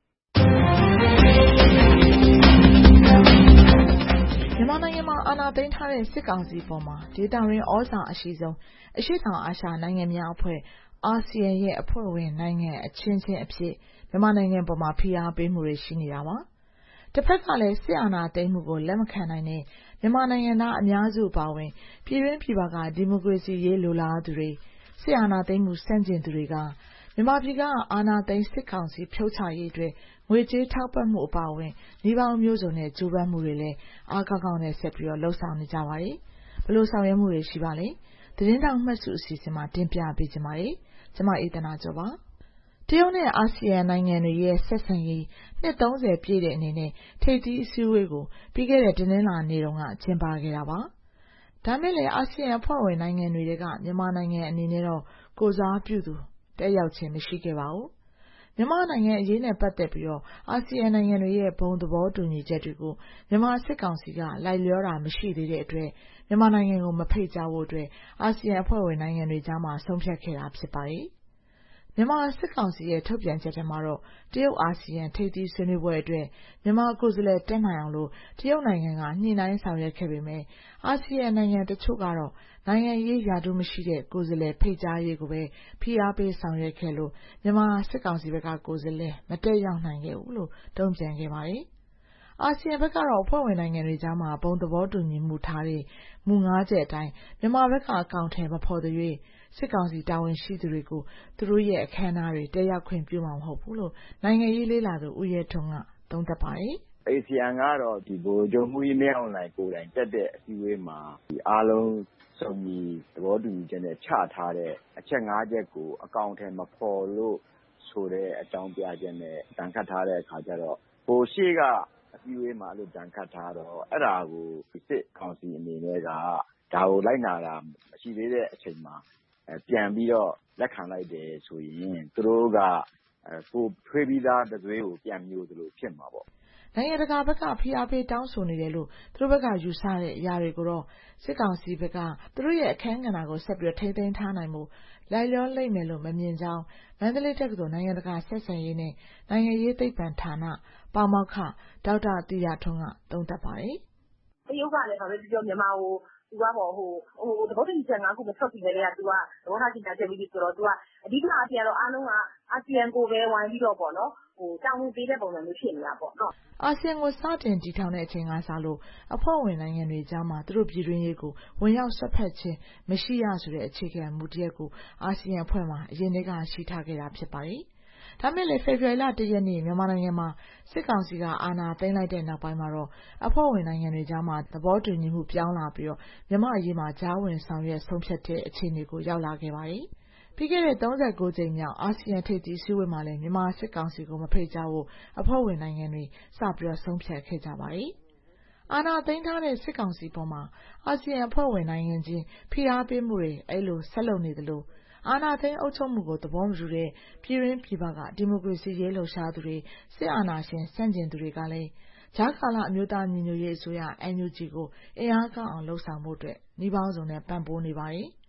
မြန်မာနိုင်ငံမှာအာဏာသိမ်းထားတဲ့စစ်ကောင်စီပေါ်မှာဒေသတွင်းဩဇာအရှိဆုံးအရှေ့တောင်အာရှနိုင်ငံများအဖွဲ့အာဆီယံရဲ့အဖွဲ့ဝင်နိုင်ငံအချင်းချင်းအဖြစ်မြန်မာနိုင်ငံပေါ်မှာဖိအားပေးမှုတွေရှိနေတာပါ။တစ်ဖက်ကလည်းစစ်အာဏာသိမ်းမှုကိုလက်မခံနိုင်တဲ့မြန်မာနိုင်ငံသားအများစုအပါအဝင်ပြည်တွင်းပြည်ပကဒီမိုကရေစီရေးလိုလားသူတွေစစ်အာဏာသိမ်းမှုဆန့်ကျင်သူတွေကမြန်မာပြည်ကအာဏာသိမ်းစစ်ကောင်စီဖြုတ်ချရေးအတွက်ငွေကြေးထောက်ပံ့မှုအပါအဝင်နှီးပေါင်းမျိုးစုံနဲ့ကြိုးပမ်းမှုတွေလည်းအားကောင်းကောင်းနဲ့ဆက်ပြီးလှုပ်ဆောင်နေကြပါတယ်။ဘယ်လိုဆောင်ရွက်မှုတွေရှိပါလဲ။သတင်းတောင်မှတ်စုအစီအစဉ်မှာတင်ပြပေးကြပါမယ်။ကျွန်မအေးသနာကျော်ပါ။တရုတ်နဲ့အာဆီယံနိုင်ငံတွေရဲ့ဆက်ဆံရေးနှစ်သုံးဆယ်ပြည့်တဲ့အနေနဲ့ထိပ်သီးအစည်းအဝေးကိုပြီးခဲ့တဲ့တနင်္လာနေ့တုန်းကကျင်းပခဲ့တာပါ။ဒါမဲ့လည်းအာဆီယံအဖွဲ့ဝင်နိုင်ငံတွေကမြန်မာနိုင်ငံအနေနဲ့တော့ကိုစားပြုသူတက်ရောက်ခြင်းမရှိခဲ့ပါဘူး။မြန်မာနိုင်ငံအရေးနဲ့ပတ်သက်ပြီးတော့အာဆီယံနိုင်ငံတွေရဲ့ဘုံသဘောတူညီချက်တွေကိုမြန်မာစစ်ကောင်စီကလိုက်လျောတာမရှိသေးတဲ့အတွက်မြန်မာနိုင်ငံကိုမဖိတ်ကြားဖို့အတွက်အာဆီယံအဖွဲ့ဝင်နိုင်ငံတွေကြားမှာဆုံးဖြတ်ခဲ့တာဖြစ်ပါတယ်။မြန်မာစစ်ကောင်စီရဲ့ထုတ်ပြန်ချက်ထဲမှာတော့တရုတ်အာဆီယံထိပ်သီးဆွေးနွေးပွဲအတွက်မြန်မာကိုယ်စားလှယ်တက်နိုင်အောင်လို့တရုတ်နိုင်ငံကညှိနှိုင်းဆောင်ရွက်ခဲ့ပေမဲ့အာဆီယံနိုင်ငံတချို့ကတော့နိုင်ငံရေးရာထူးမရှိတဲ့ကိုယ်စားလှယ်ဖိတ်ကြားရေးကိုပဲဖိအားပေးဆောင်ရွက်ခဲ့လို့မြန်မာစစ်ကောင်စီဘက်ကကိုယ်စားလှယ်မတက်ရောက်နိုင်ခဲ့ဘူးလို့တုံ့ပြန်ခဲ့ပါတယ်။အာဆီယံဘက်ကတော့အဖွဲ့ဝင်နိုင်ငံတွေကြားမှာဘုံသဘောတူညီမှုထားတဲ့မူ၅ချက်အတိုင်းမြန်မာဘက်ကအကောင့်ထဲမဖော်သေး၍စစ်ကောင်စီတာဝန်ရှိသူတွေကိုသူတို့ရဲ့အခမ်းအနားတွေတက်ရောက်ခွင့်ပြုမှာမဟုတ်ဘူးလို့နိုင်ငံရေးလေ့လာသူဦးရဲထွန်းကသုံးသပ်ပါတယ်။အာဆီယံကတော့ဒီဗိုလ်ချုပ်မှုကြီးမင်းအောင်လှိုင်ကိုယ်တိုင်တက်တဲ့အစည်းအဝေးမှာဒီအားလုံးစုံညီသဘောတူညီချက်နဲ့ချထားတဲ့အချက်၅ချက်ကိုအကောင့်ထဲမဖော်လို့ဆိုတဲ့အကြောင်းပြချက်နဲ့တန်ခတ်ထားတဲ့အခါကျတော့ဟိုရှေ့ကအစည်းအဝေးမှာလို့တန်ခတ်ထားတော့အဲ့ဒါကိုစစ်ကောင်စီအနေနဲ့ကဒါကိုလိုက်နာတာမရှိသေးတဲ့အချိန်မှာပြန်ပြီးတော့လက်ခံလိုက်တယ်ဆိုရင်သူတို့ကကိုထွေးပြီးသားတသွေးကိုပြန်မျိုးသလိုဖြစ်မှာပေါ့နိုင်ငံတကာဘက်ကဖိအားပေးတောင်းဆိုနေတယ်လို့သူတို့ဘက်ကယူဆတဲ့အရာတွေကိုတော့စစ်ကောင်စီဘက်ကသူတို့ရဲ့အခမ်းကဏ္ဍကိုဆက်ပြီးထိန်းသိမ်းထားနိုင်မှုလိုက်လျောလိမ့်မယ်လို့မမြင်ကြောင်းမန္တလေးတက္ကသိုလ်နိုင်ငံတကာဆက်ဆံရေးနဲ့နိုင်ငံရေးသိပ္ပံဌာနပါမောက္ခဒေါက်တာသီယာထွန်းကသုံးသပ်ပါတယ်။တရုတ်ကလည်းဗာပဲပြောမြန်မာကိုသူကပေါ့ဟိုဟိုသဘောတူညီချက်၅ခုမထွက်ပြီးလေကသူကသဘောထားကြေညာချက်ပြီးဆိုတော့သူကအဓိကအပြင်တော့အားလုံးကအာဆီယံကိုပဲဝိုင်းပြီးတော့ပေါ့နော်ဟိုတာဝန်ပေးတဲ့ပုံစံမျိုးဖြစ်နေတာပေါ့နော်အာဆီယံကိုစတင်တည်ထောင်တဲ့အချိန်ကစလို့အဖွဲ့ဝင်နိုင်ငံတွေကြားမှာသူတို့ပြည်တွင်းရေးကိုဝင်ရောက်ဆွတ်ဖက်ခြင်းမရှိရဆိုတဲ့အခြေခံမူတရက်ကိုအာဆီယံအဖွဲ့မှာအရင်ကရှိထားခဲ့တာဖြစ်ပါတယ်။ဒါမဲ့လေဖေဖော်ဝါရီလ၁ရက်နေ့မြန်မာနိုင်ငံမှာစစ်ကောင်စီကအာဏာသိမ်းလိုက်တဲ့နောက်ပိုင်းမှာတော့အဖွဲ့ဝင်နိုင်ငံတွေကြားမှာသဘောတူညီမှုပြောင်းလာပြီးတော့မြန်မာအရေးမှာကြားဝင်ဆောင်ရွက်ဆုံးဖြတ်တဲ့အခြေအနေကိုရောက်လာခဲ့ပါတယ်။ပြီးခဲ့တဲ့၃၉ကြိမ်မြောက်အာဆီယံထိပ်သီးစည်းဝေးမှာလည်းမြန်မာစစ်ကောင်စီကိုမဖိတ်ကြားဖို့အဖွဲ့ဝင်နိုင်ငံတွေစပြီးဆုံးဖြတ်ခဲ့ကြပါတယ်။အာဏာသိမ်းထားတဲ့စစ်ကောင်စီပေါ်မှာအာဆီယံအဖွဲ့ဝင်နိုင်ငံချင်းဖိအားပေးမှုတွေအဲ့လိုဆက်လုပ်နေသလိုအာဏာသိမ်းအုပ်ချုပ်မှုကိုသဘောမတူတဲ့ပြည်တွင်းပြည်ပကဒီမိုကရေစီရေးလှုပ်ရှားသူတွေစစ်အာဏာရှင်ဆန့်ကျင်သူတွေကလည်းဂျာကာလအမျိုးသားညီညွတ်ရေးအစိုးရ အန်ယူဂျီ ကိုအင်အားကောင်းအောင်လှုံ့ဆော်မှုအတွက်နှီးပေါင်းစုံနဲ့ပံ့ပိုးနေပါတယ်။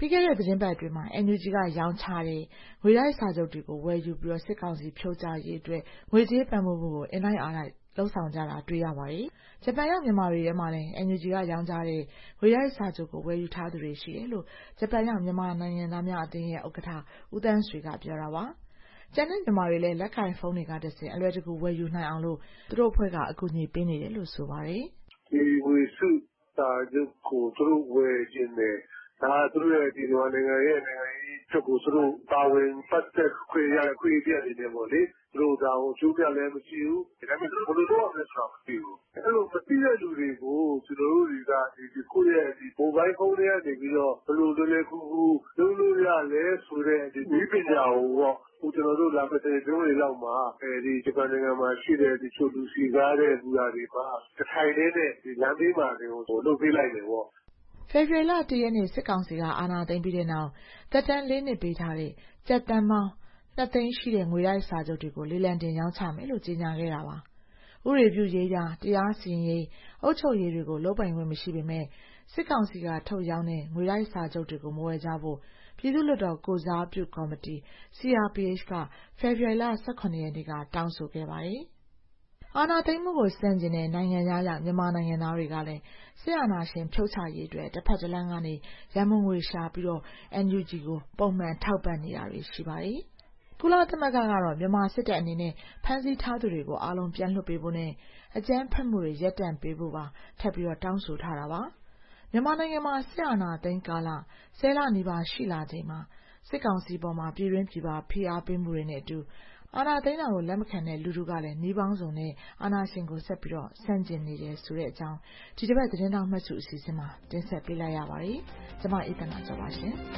ပြီးခဲ့တဲ့သတင်းပတ်အတွင်းမှာ အန်ယူဂျီ ကရောင်းချတဲ့ငွေတိုက်စာချုပ်တွေကိုဝယ်ယူပြီးစစ်ကောင်စီဖြုတ်ချရေးအတွက်ငွေကြေးပံ့ပိုးမှုကိုအင်တိုက်အားတိုက်လုပ်ဆောင်ကြတာတွေ့ရပါတယ်။ဂျပန်ရောက်မြန်မာတွေထဲမှာလည်း အန်ယူဂျီ ကရောင်းချတဲ့ငွေတိုက်စာချုပ်ကိုဝယ်ယူထားသူတွေရှိတယ်လို့ဂျပန်ရောက်မြန်မာနိုင်ငံသားများအသင်းရဲ့ဥက္ကဋ္ဌဦးသန်းဆွေကပြောတာပါ။ကျန်တဲ့မြန်မာတွေလည်းလက်ကိုင်ဖုန်းတွေကတဆင့်အလွယ်တကူဝယ်ယူနိုင်အောင်လို့သူတို့အဖွဲ့ကအကူအညီပေးနေတယ်လို့ဆိုပါတယ်။ဒီငွေစုစာချုပ်ကိုသူတို့ဝယ်ခြင်းနဲ့ဒါသူတို့ရဲ့ဒီနိုင်ငံရဲ့နိုင်ငံရေးချုပ်ကိုသူတို့ပါဝင်ပတ်သက်ခွင့်ရခွင့်ပြနေတယ်ပေါ့လေသူတို့ဒါကိုကျိုးပြလည်းမရှိဘူးဒါပေမဲ့ဘယ်လိုတော့လဲဆိုတာမသိဘူးအဲ့လိုမသိတဲ့လူတွေကိုကျွန်တော်တို့တွေကဒီကိုယ့်ရဲ့ဒီမိုဘိုင်းဖုန်းတွေကနေပြီးတော့ဘယ်လိုလဲလဲခုခုလုံးလို့ရလဲဆိုတဲ့ဒီဝိပညာကိုပေါ့ဟိုကျွန်တော်တို့လာမတဲ့ကျိုးတွေလောက်မှာအဲဒီဂျပန်နိုင်ငံမှာရှိတဲ့ဒီချိုလူစီကားတဲ့လူသားတွေပါတစ်ထိုင်နေတဲ့ဒီလမ်းဘေးမှာတွေကိုလုပ်ပေးလိုက်တယ်ပေါ့ဖေဖော်ဝါရီလတရက်နေ့စစ်ကောင်စီကအာဏာသိမ်းပြီးတဲ့နောက်တက်တန်းလေးနှစ်ပေးထားတဲ့ကျပ်တန်းပေါင်းနှစ်သိန်းရှိတဲ့ငွေတိုက်စာချုပ်တွေကိုလေလံတင်ရောင်းချမယ်လို့ကြေညာခဲ့တာပါ။ဥပဒေပြုရေးရာတရားစီရင်ရေးအုပ်ချုပ်ရေးတွေကိုလုပ်ပိုင်ခွင့်မရှိပေမဲ့စစ်ကောင်စီကထုတ်ရောင်းတဲ့ငွေတိုက်စာချုပ်တွေကိုမဝယ်ကြဖို့ပြည်သူ့လွှတ်တော်ကိုစားပြုကော်မတီ စီ အာร์ ပီ အိတ် ကဖေဖော်ဝါရီလ၁၇ရက်နေ့ကတောင်းဆိုခဲ့ပါတယ်။အာဏာသိမ်းမှုကိုစန့်ကျင်တဲ့နိုင်ငံသားရောက်မြန်မာနိုင်ငံသားတွေကလည်းစစ်အာဏာရှင်ဖြုတ်ချရေးအတွက်တစ်ဖက်တစ်လမ်းကနေရန်ပုံငွေရှာပြီးတော့ အန်ယူဂျီ ကိုပုံမှန်ထောက်ပံ့နေတာတွေရှိပါတယ်။ကုလသမဂ္ဂကတော့မြန်မာစစ်တပ်အနေနဲ့ဖမ်းဆီးထားသူတွေကိုအားလုံးပြန်လွှတ်ပေးဖို့နဲ့အကြမ်းဖက်မှုတွေရပ်တန့်ပေးဖို့ပါထပ်ပြီးတော့တောင်းဆိုထားတာပါ။မြန်မာနိုင်ငံမှာစစ်အာဏာသိမ်းကာလဆယ်လနီးပါးရှိလာချိန်မှာစစ်ကောင်စီပေါ်မှာပြည်တွင်းပြည်ပဖိအားပေးမှုတွေနဲ့အတူအာဏာသိမ်းတာကိုလက်မခံတဲ့လူထုကလည်းနှီးပေါင်းစုံနဲ့အာဏာရှင်ကိုဆက်ပြီးတော့ဆန့်ကျင်နေတယ်ဆိုတဲ့အကြောင်းဒီတစ်ပတ်သတင်းတောက်မှတ်စုအစီအစဉ်မှာတင်ဆက်ပေးလိုက်ရပါတယ်။ကျွန်မအေးသနာကျော်ပါရှင်။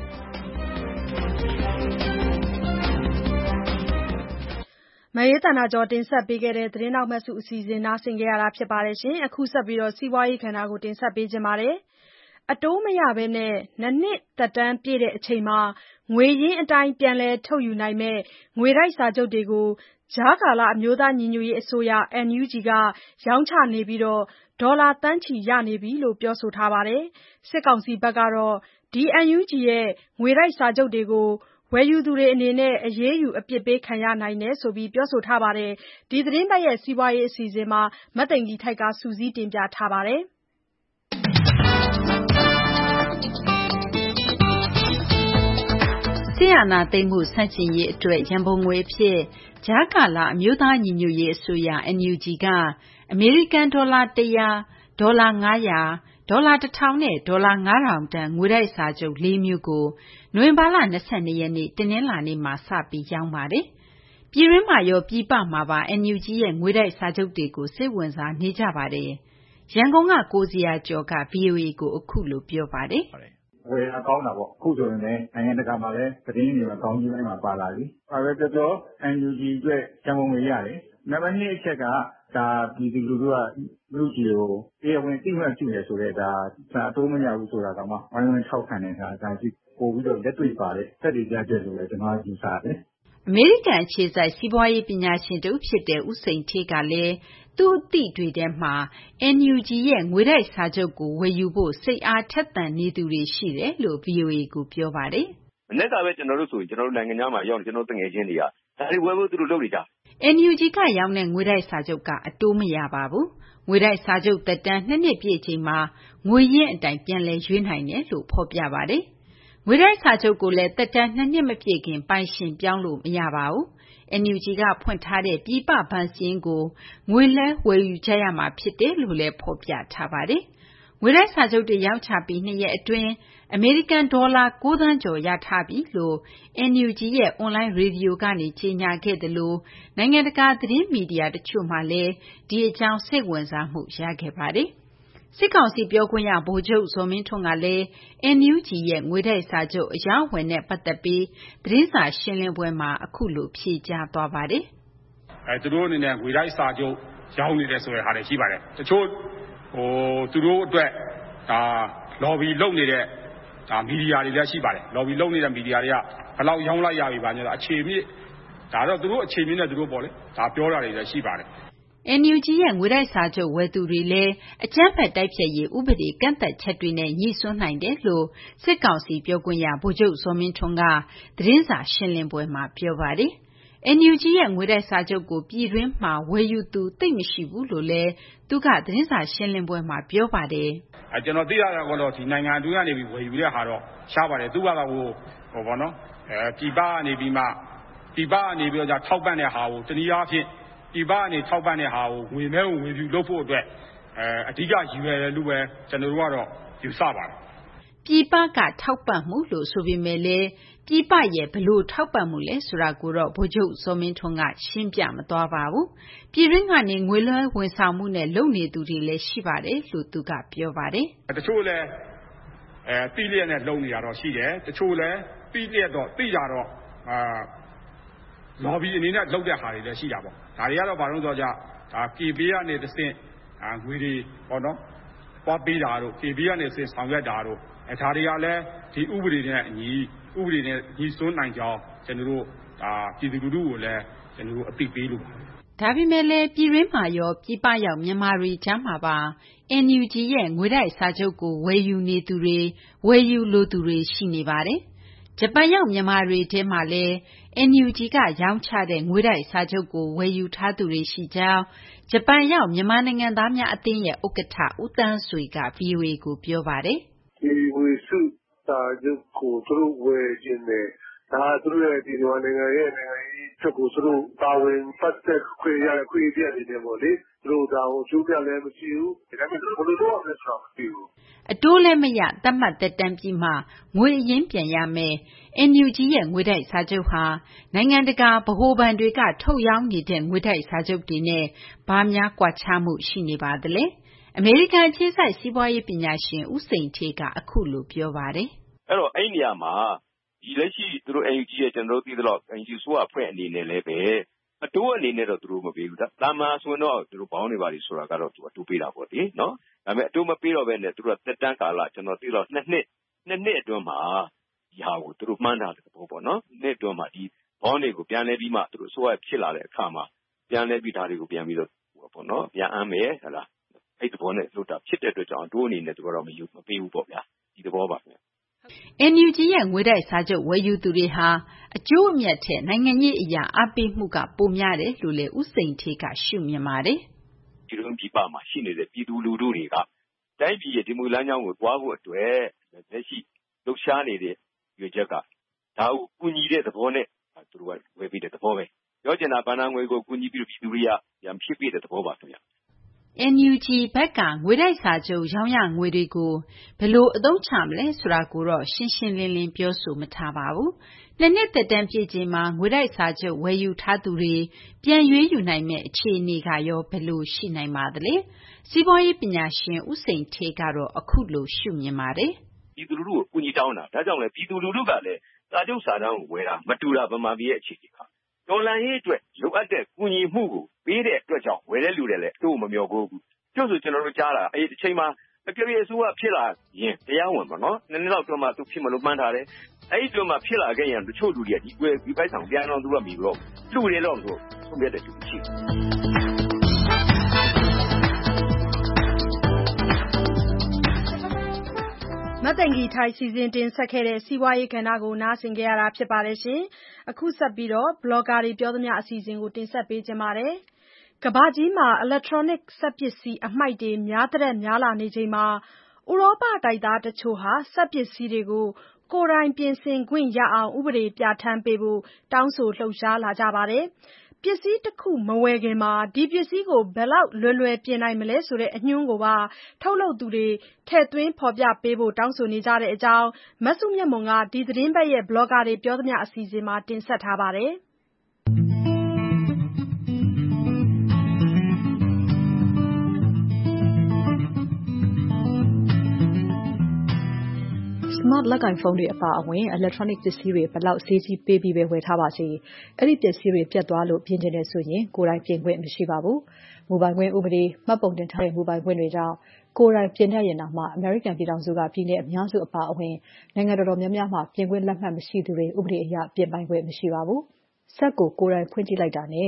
မအေးသနာကျော်တင်ဆက်ပေးခဲ့တဲ့သတင်းတောက်မှတ်စုအစီအစဉ်နားဆင်ကြရတာဖြစ်ပါတယ်ရှင်။အခုဆက်ပြီးတော့စီးပွားရေးခန္ဓာကိုတင်ဆက်ပေးခြင်းပါတယ်။အတိုးမရဘဲနဲ့နှစ်နှစ်သက်တမ်းပြည့်တဲ့အချိန်မှာငွေရင်းအတိုင်းပြန်လည်ထုတ်ယူနိုင်မဲ့ငွေတိုက်စာချုပ်တွေကိုကြားကာလအမျိုးသားညီညွတ်ရေးအစိုးရ အန်ယူဂျီ ကရောင်းချနေပြီးဒေါ်လာသန်းချီရနေပြီလို့ပြောဆိုထားပါတယ်။စစ်ကောင်စီဘက်ကတော့ဒီ အန်ယူဂျီ ရဲ့ငွေတိုက်စာချုပ်တွေကိုဝယ်ယူသူတွေအနေနဲ့အရေးယူအပြစ်ပေးခံရနိုင်တယ်ဆိုပြီးပြောဆိုထားပါတယ်။ဒီသတင်းပတ်ရဲ့စီးပွားရေးအစီအစဉ်မှာမသိင်္ဂီထိုက်ကစူးစီးတင်ပြထားပါတယ်။စစ်အာဏာသိမ်းမှုဆန့်ကျင်ရေးအတွက်ရန်ပုံငွေအဖြစ်ကြားကာလအမျိုးသားညီညွတ်ရေးအစိုးရ အန်ယူဂျီ ကအမေရိကန်ဒေါ်လာတစ်ရာဒေါ်လာငါးရာဒေါ်လာတစ်ထောင်နဲ့ဒေါ်လာငါးထောင်တန်ငွေတိုက်စာချုပ်လေးမျိုးကိုနိုဝင်ဘာလ၂၂ရက်နေ့တနင်္လာနေ့မှာစပြီးရောင်းပါတယ်။ပြည်တွင်းမှာရောပြည်ပမှာပါ အန်ယူဂျီ ရဲ့ငွေတိုက်စာချုပ်တွေကိုစိတ်ဝင်စားနေကြပါတယ်။ရန်ကုန်ကကိုဇေယျကျော်က ဗွီအိုအေကိုအခုလိုပြောပါတယ်။ဝယ်အကောင်းတာပေါ့အခုဆိုရင်လည်းနိုင်ငံတကာမှာလည်းသတင်းတွေမှာကောင်းကြီးပိုင်းမှာပါလာပြီ။အဲဒါပြော အန်ယူဂျီ အတွက်ရန်ပုံငွေရတယ်။နံပါတ်နှစ်အချက်ကဒါပြည်သူလူထုကလူကြီးကိုတရားဝင်သိမှတ်ပြုနေဆိုတဲ့ဒါအတိုးမရဘူးဆိုတာကမှဝိုင်းဝန်းထောက်ခံနေတာဒါကြည့်ပို့ပြီးတော့လက်တွေ့ပါတယ်တက်တည်ကြတဲ့လို့လည်းကျွန်တော်ယူဆတယ်။အမေရိကန်အခြေစိုက်စီးပွားရေးပညာရှင်တူဖြစ်တဲ့ဦးစိန်ဌေးကလည်းသူ့အသည့်တွေထဲမှာ အန်ယူဂျီ ရဲ့ငွေတိုက်စာချုပ်ကိုဝယ်ယူဖို့စိတ်အားထက်သန်နေသူတွေရှိတယ်လို့ ဗွီအိုအေကိုပြောပါတယ်။မနေ့ကပဲကျွန်တော်တို့ဆိုရင်ကျွန်တော်တို့နိုင်ငံသားမှာရောက်ကျွန်တော်တို့တငယ်ချင်းတွေကဒါတွေဝယ်ဖို့သူတို့လုပ်နေကြ။ အန်ယူဂျီ ကရောင်းတဲ့ငွေတိုက်စာချုပ်ကအတိုးမရပါဘူး။ငွေတိုက်စာချုပ်သက်တမ်းနှစ်နှစ်ပြည့်ချိန်မှာငွေရင်းအတိုင်းပြန်လည်ရွေးနိုင်တယ်လို့ဖော်ပြပါတယ်။ငွေတိုက်စာချုပ်ကိုလည်းသက်တမ်းနှစ်နှစ်မပြည့်ခင်ပိုင်ရှင်ပြောင်းလို့မရပါဘူး။ အန်ယူဂျီ ကဖွင့်ထားတဲ့ပြည်ပဘဏ်စာရင်းကိုငွေလဲဝယ်ယူကြရမှာဖြစ်တယ်လို့လည်းဖော်ပြထားပါတယ်။ငွေတိုက်စာချုပ်တွေရောင်းချပြီးနှစ်ရက်အတွင်းအမေရိကန်ဒေါ်လာ၉သန်းကျော်ရထားပြီလို့ အန်ယူဂျီ ရဲ့အွန်လိုင်းရေဒီယိုကနေကြေညာခဲ့သလိုနိုင်ငံတကာသတင်းမီဒီယာတချို့မှလည်းဒီအကြောင်းစိတ်ဝင်စားမှုရခဲ့ပါတယ်။စစ်ကောင်စီပြောခွင့်ရဗိုလ်ချုပ်ဇော်မင်းထွန်းကလည်း အန်ယူဂျီ ရဲ့ငွေတိုက်စာချုပ်အရောင်းအဝယ်နဲ့ပတ်သက်ပြီးသတင်းစာရှင်းလင်းပွဲမှာအခုလိုဖြေကြားသွားပါတယ်။အဲသူတို့အနေနဲ့ငွေတိုက်စာချုပ်ရောင်းနေတယ်ဆိုတဲ့ဟာတွေရှိပါတယ်။တချို့ဟိုသူတို့အတွက်ဒါ lobby လုပ်နေတဲ့ဒါမီဒီယာတွေလည်းရှိပါတယ်။ lobby လုပ်နေတဲ့မီဒီယာတွေကဘယ်လောက်ရောင်းလိုက်ရပြီပါညာအခြေမြင့်ဒါတော့သူတို့အခြေမြင့်နဲ့သူတို့ပေါ့လေဒါပြောတာတွေလည်းရှိပါတယ်။အန်ယူဂျီ ရဲ့ငွေတိုက်စာချုပ်ဝယ်သူတွေလည်းအကြမ်းဖက်တိုက်ဖျက်ရေးဥပဒေကန့်သက်ချက်တွေနဲ့ညှိစွန်းနိုင်တယ်လို့စစ်ကောင်စီပြောခွင့်ရဗိုလ်ချုပ်ဇော်မင်းထွန်းကသတင်းစာရှင်းလင်းပွဲမှာပြောပါတယ်။ အန်ယူဂျီ ရဲ့ငွေတိုက်စာချုပ်ကိုပြည်တွင်းမှာဝယ်ယူသူသိပ်မရှိဘူးလို့လည်းသူကသတင်းစာရှင်းလင်းပွဲမှာပြောပါတယ်။အဲကျွန်တော်သိရတာကတော့ဒီနိုင်ငံအတွင်းကနေပြီးဝယ်ယူတဲ့ဟာတော့ရှားပါတယ်သူကတော့ဟိုဟိုဘောနော်အဲပြည်ပကနေပြီးမှပြည်ပကနေပြီးတော့ထောက်ပံ့တဲ့ဟာကိုတနည်းအားဖြင့်ပြည်ပကနေထောက်ပံ့တဲ့ဟာကိုငွေမဲကိုဝယ်ယူလုပ်ဖို့အတွက်အဲအဓိကရည်ရွယ်တယ်လို့ပဲကျွန်တော်တို့ကတော့ယူဆပါတယ်။ပြည်ပကထောက်ပံ့မှုလို့ဆိုပေမဲ့လည်းပြည်ပရဲ့ဘလို့ထောက်ပံ့မှုလဲဆိုတာကိုတော့ဗိုလ်ချုပ်စောမင်းထွန်းကရှင်းပြမသွားပါဘူး။ပြည်တွင်းကနေငွေလွှဲဝန်ဆောင်မှုနဲ့လုပ်နေသူတွေလည်းရှိပါတယ်လို့သူကပြောပါတယ်။တချို့လည်းအဲတိလျက်နဲ့လုပ်နေတာတော့ရှိတယ်တချို့လည်းတိလျက်တော့တိကြတော့အာလော်ဘီအနေနဲ့လုပ်တဲ့ဟာတွေလည်းရှိတာပေါ့ဒါတွေကတော့ဘာလို့ဆိုတော့ဒါ ကေ ပီ ကနေတစ်ဆင့်အာငွေတွေပေါ့နော်ပွားပေးတာတို့ ကေ ပီ ကနေတစ်ဆင့်ဆောင်ရွက်တာတို့အဲဒါတွေကလည်းဒီဥပဒေနဲ့အညီဥပဒေနဲ့ညီစွန်းနိုင်ကြောင်းကျွန်တော်တို့ဒါပြည်သူလူထုကိုလည်းကျွန်တော်တို့အသိပေးလို့ပါဒါပေမဲ့လည်းပြည်တွင်းမှာရောပြည်ပရောက်မြန်မာတွေကြားမှာပါ အန်ယူဂျီ ရဲ့ငွေတိုက်စာချုပ်ကိုဝယ်ယူနေသူတွေဝယ်ယူလိုသူတွေရှိနေပါတယ်။ဂျပန်ရောက်မြန်မာတွေထဲမှာလည်း အန်ယူဂျီ ကရောင်းချတဲ့ငွေတိုက်စာချုပ်ကိုဝယ်ယူထားသူတွေရှိကြောင်းဂျပန်ရောက်မြန်မာနိုင်ငံသားများအသင်းရဲ့ဥက္ကဋ္ဌဦးသန်းဆွေက ဗွီအိုအေကိုပြောပါတယ်။ဒီငွေစုစာချုပ်ကိုသူတို့ဝယ်ခြင်းနဲ့ဒါသူတို့ရဲ့ဒီနိုင်ငံရဲ့နိုင်ငံရေးချက်ကိုသူတို့ပါဝင်ပတ်သက်ခွင့်ရခွင့်ပြနေတယ်ပေါ့လေသူတို့ဒါကိုကျိုးပြလည်းမရှိဘူးဒါပေမဲ့ဘယ်လိုလုပ်ရမလဲဆိုတာမသိဘူးအတိုးလည်းမရသတ်မှတ်သက်တမ်းပြီးမှငွေအရင်းပြန်ရမယ်အန်ယူဂျီ ရဲ့ငွေတိုက်စာချုပ်ဟာနိုင်ငံတကာဗဟိုဘဏ်တွေကထုတ်ရောင်းနေတဲ့ငွေတိုက်စာချုပ်တွေနဲ့ဘာများကွာခြားမှုရှိနေပါသလဲအမေရိကန်အခြေစိုက်စီးပွားရေးပညာရှင်ဦးစိန်ဌေးကအခုလိုပြောပါတယ်အဲ့တော့အဲ့နေရာမှာဒီလက်ရှိသူတို့ အန်ယူဂျီ ရဲ့ကျွန်တော်တို့သိသလောက် အန်ယူဂျီ ဆိုအဖွဲအနေနဲ့လည်းပဲအတိုးအနေနဲ့တော့သူတို့မပေးဘူး။တာမန်ဆိုတော့သူတို့ဘောင်းနေပါလိဆိုတာကတော့သူအတိုးပေးတာပေါ့လေနော်။ဒါပေမဲ့အတိုးမပေးတော့ဘဲနဲ့သူတို့တက်တန်းကာလကျွန်တော်သိတော့နှစ်နှစ်နှစ်နှစ်အတွင်းမှာဒီဟာကိုသူတို့မှန်းတာတဲ့ဘောပေါ့နော်။နှစ်အတွင်းမှာဒီဘောင်းတွေကိုပြန်လဲပြီးမှသူတို့ဆိုရဖြစ်လာတဲ့အခါမှာပြန်လဲပြီးဓာတ်တွေကိုပြန်ပြီးတော့ပေါ့နော်။ပြန်အမ်းမယ်ဟလား။အဲ့ဒီဘောနဲ့လွတ်တာဖြစ်တဲ့အတွက်ကြောင့်အတိုးအနေနဲ့သူတို့တော့မယူမပေးဘူးပေါ့ဗျာ။ဒီသဘောပါဗျာအန်ယူဂျီ ရဲ့ငွေတိုက်စာချုပ်ဝယ်ယူသူတွေဟာအကျိုးအမြတ်ထက်နိုင်ငံရေးအရာအားပေးမှုကပိုများတယ်လို့လည်းဦးစိန်ဌေးကရှုမြင်ပါတယ်။ဒီလိုပြည်ပမှာရှိနေတဲ့ပြည်သူလူထုတွေကတိုင်းပြည်ရဲ့ဒီမူလမ်းကြောင်းကိုတွားဖို့အတွက်လက်ရှိလှုပ်ရှားနေတဲ့ရွေချက်ကဒါကိုကူညီတဲ့သဘောနဲ့သူတို့ကဝယ်ပြီးတဲ့သဘောပဲ။ပြောချင်တာဗန္ဒာငွေကိုကူညီပြီးပြည်သူတွေကပြန်ဖြစ်ပြီးတဲ့သဘောပါခင်ဗျာ။အန်ယူဂျီ ဘက်ကငွေတိုက်စာချုပ်ရောင်းရငွေတွေကိုဘယ်လိုအသုံးချမလဲဆိုတာကိုတော့ရှင်းရှင်းလင်းလင်းပြောဆိုမထားပါဘူး။နှစ်နှစ်သက်တမ်းပြည့်ချိန်မှာငွေတိုက်စာချုပ်ဝယ်ယူထားသူတွေပြန်ရွေးယူနိုင်မဲ့အခြေအနေကရောဘယ်လိုရှိနိုင်ပါသလဲ။စီးပွားရေးပညာရှင်ဦးစိန်ဌေးကတော့အခုလိုရှုမြင်ပါတယ်။ပြည်သူလူထုကိုကူညီတောင်းတာဒါကြောင့်လည်းပြည်သူလူထုကလည်းစာချုပ်စာတမ်းကိုဝယ်တာမတူတာဗမာပြည်ရဲ့အခြေအနေကတော်လှန်ရေးအတွက်လိုအပ်တဲ့ကူညီမှုကိုပေးတဲ့အတွက်ကြောင့်ဝယ်တဲ့လူတွေလည်းတို့မမျှော်ကိုဘူးကျို့ဆိုကျွန်တော်တို့ကြားတာအဲ့ဒီအချိန်မှာအကြိမ်အစိုးရဖြစ်လာရင်တရားဝင်ပါနော်နည်းနည်းတော့တော့မှသူဖြစ်မလို့မှန်းထားတယ်အဲ့ဒီတော့မှဖြစ်လာခဲ့ရင်တချို့လူတွေကဒီကွယ်ဒီပိုက်ဆောင်ပြန်တော့သူကမိပြီးတော့လူတွေတော့ဆိုဆုံးပြတဲ့သူရှိမသိင်္ဂီထိုက်စီစဉ်တင်ဆက်ခဲ့တဲ့စီးပွားရေးကဏ္ဍကိုနားဆင်ကြရတာဖြစ်ပါတယ်ရှင်အခုဆက်ပြီးတော့ဘလော့ဂါတွေပြောသမျှအစီအစဉ်ကိုတင်ဆက်ပေးကြပါမယ်ကမ္ဘာကြီးမှာ electronic စက်ပစ္စည်းအမှိုက်တွေများသထက်များလာနေချိန်မှာဥရောပတိုက်သားတချို့ဟာစက်ပစ္စည်းတွေကိုကိုယ်တိုင်ပြင်ဆင်ခွင့်ရအောင်ဥပဒေပြဋ္ဌာန်းပေးဖို့တောင်းဆိုလှုပ်ရှားလာကြပါတယ်ပစ္စည်းတစ်ခုမဝယ်ခင်မှာဒီပစ္စည်းကိုဘယ်လောက်လွယ်လွယ်ပြင်နိုင်မလဲဆိုတဲ့အညွှန်းကိုပါထုတ်လုပ်သူတွေထည့်သွင်းဖော်ပြပေးဖို့တောင်းဆိုနေကြတဲ့အကြောင်းမစုမြတ်မွန်ကဒီသတင်းပတ်ရဲ့ blogger တွေပြောသမျှအစီအစဉ်မှာတင်ဆက်ထားပါတယ်။ Smart လက်ကင်ဖုန်းတွေအပါအဝင် electronic ပစ္စည်းတွေဘယ်လောက်ဈေးကြီးပေးပြီးပဲဝယ်ထားပါစေအဲ့ဒီပစ္စည်းတွေပြတ်သွားလို့ပြင်ချင်တယ်ဆိုရင်ကိုယ်တိုင်ပြင်ခွင့်မရှိပါဘူး။မိုဘိုင်းခွင့်ဥပဒေမှတ်ပုံတင်ထားတဲ့မိုဘိုင်းခွင့်တွေကြောင့်ကိုယ်တိုင်ပြင်တတ်ရင်တော့မှ American ပြည်ထောင်စုကပြည်နယ်အများစုအပါအဝင်နိုင်ငံတော်တော်များများမှာပြင်ခွင့်လက်မှတ်မရှိသူတွေဥပဒေအရပြင်ပိုင်ခွင့်မရှိပါဘူး။စက်ကိုကိုယ်တိုင်ဖွင့်ကြည့်လိုက်တာနဲ့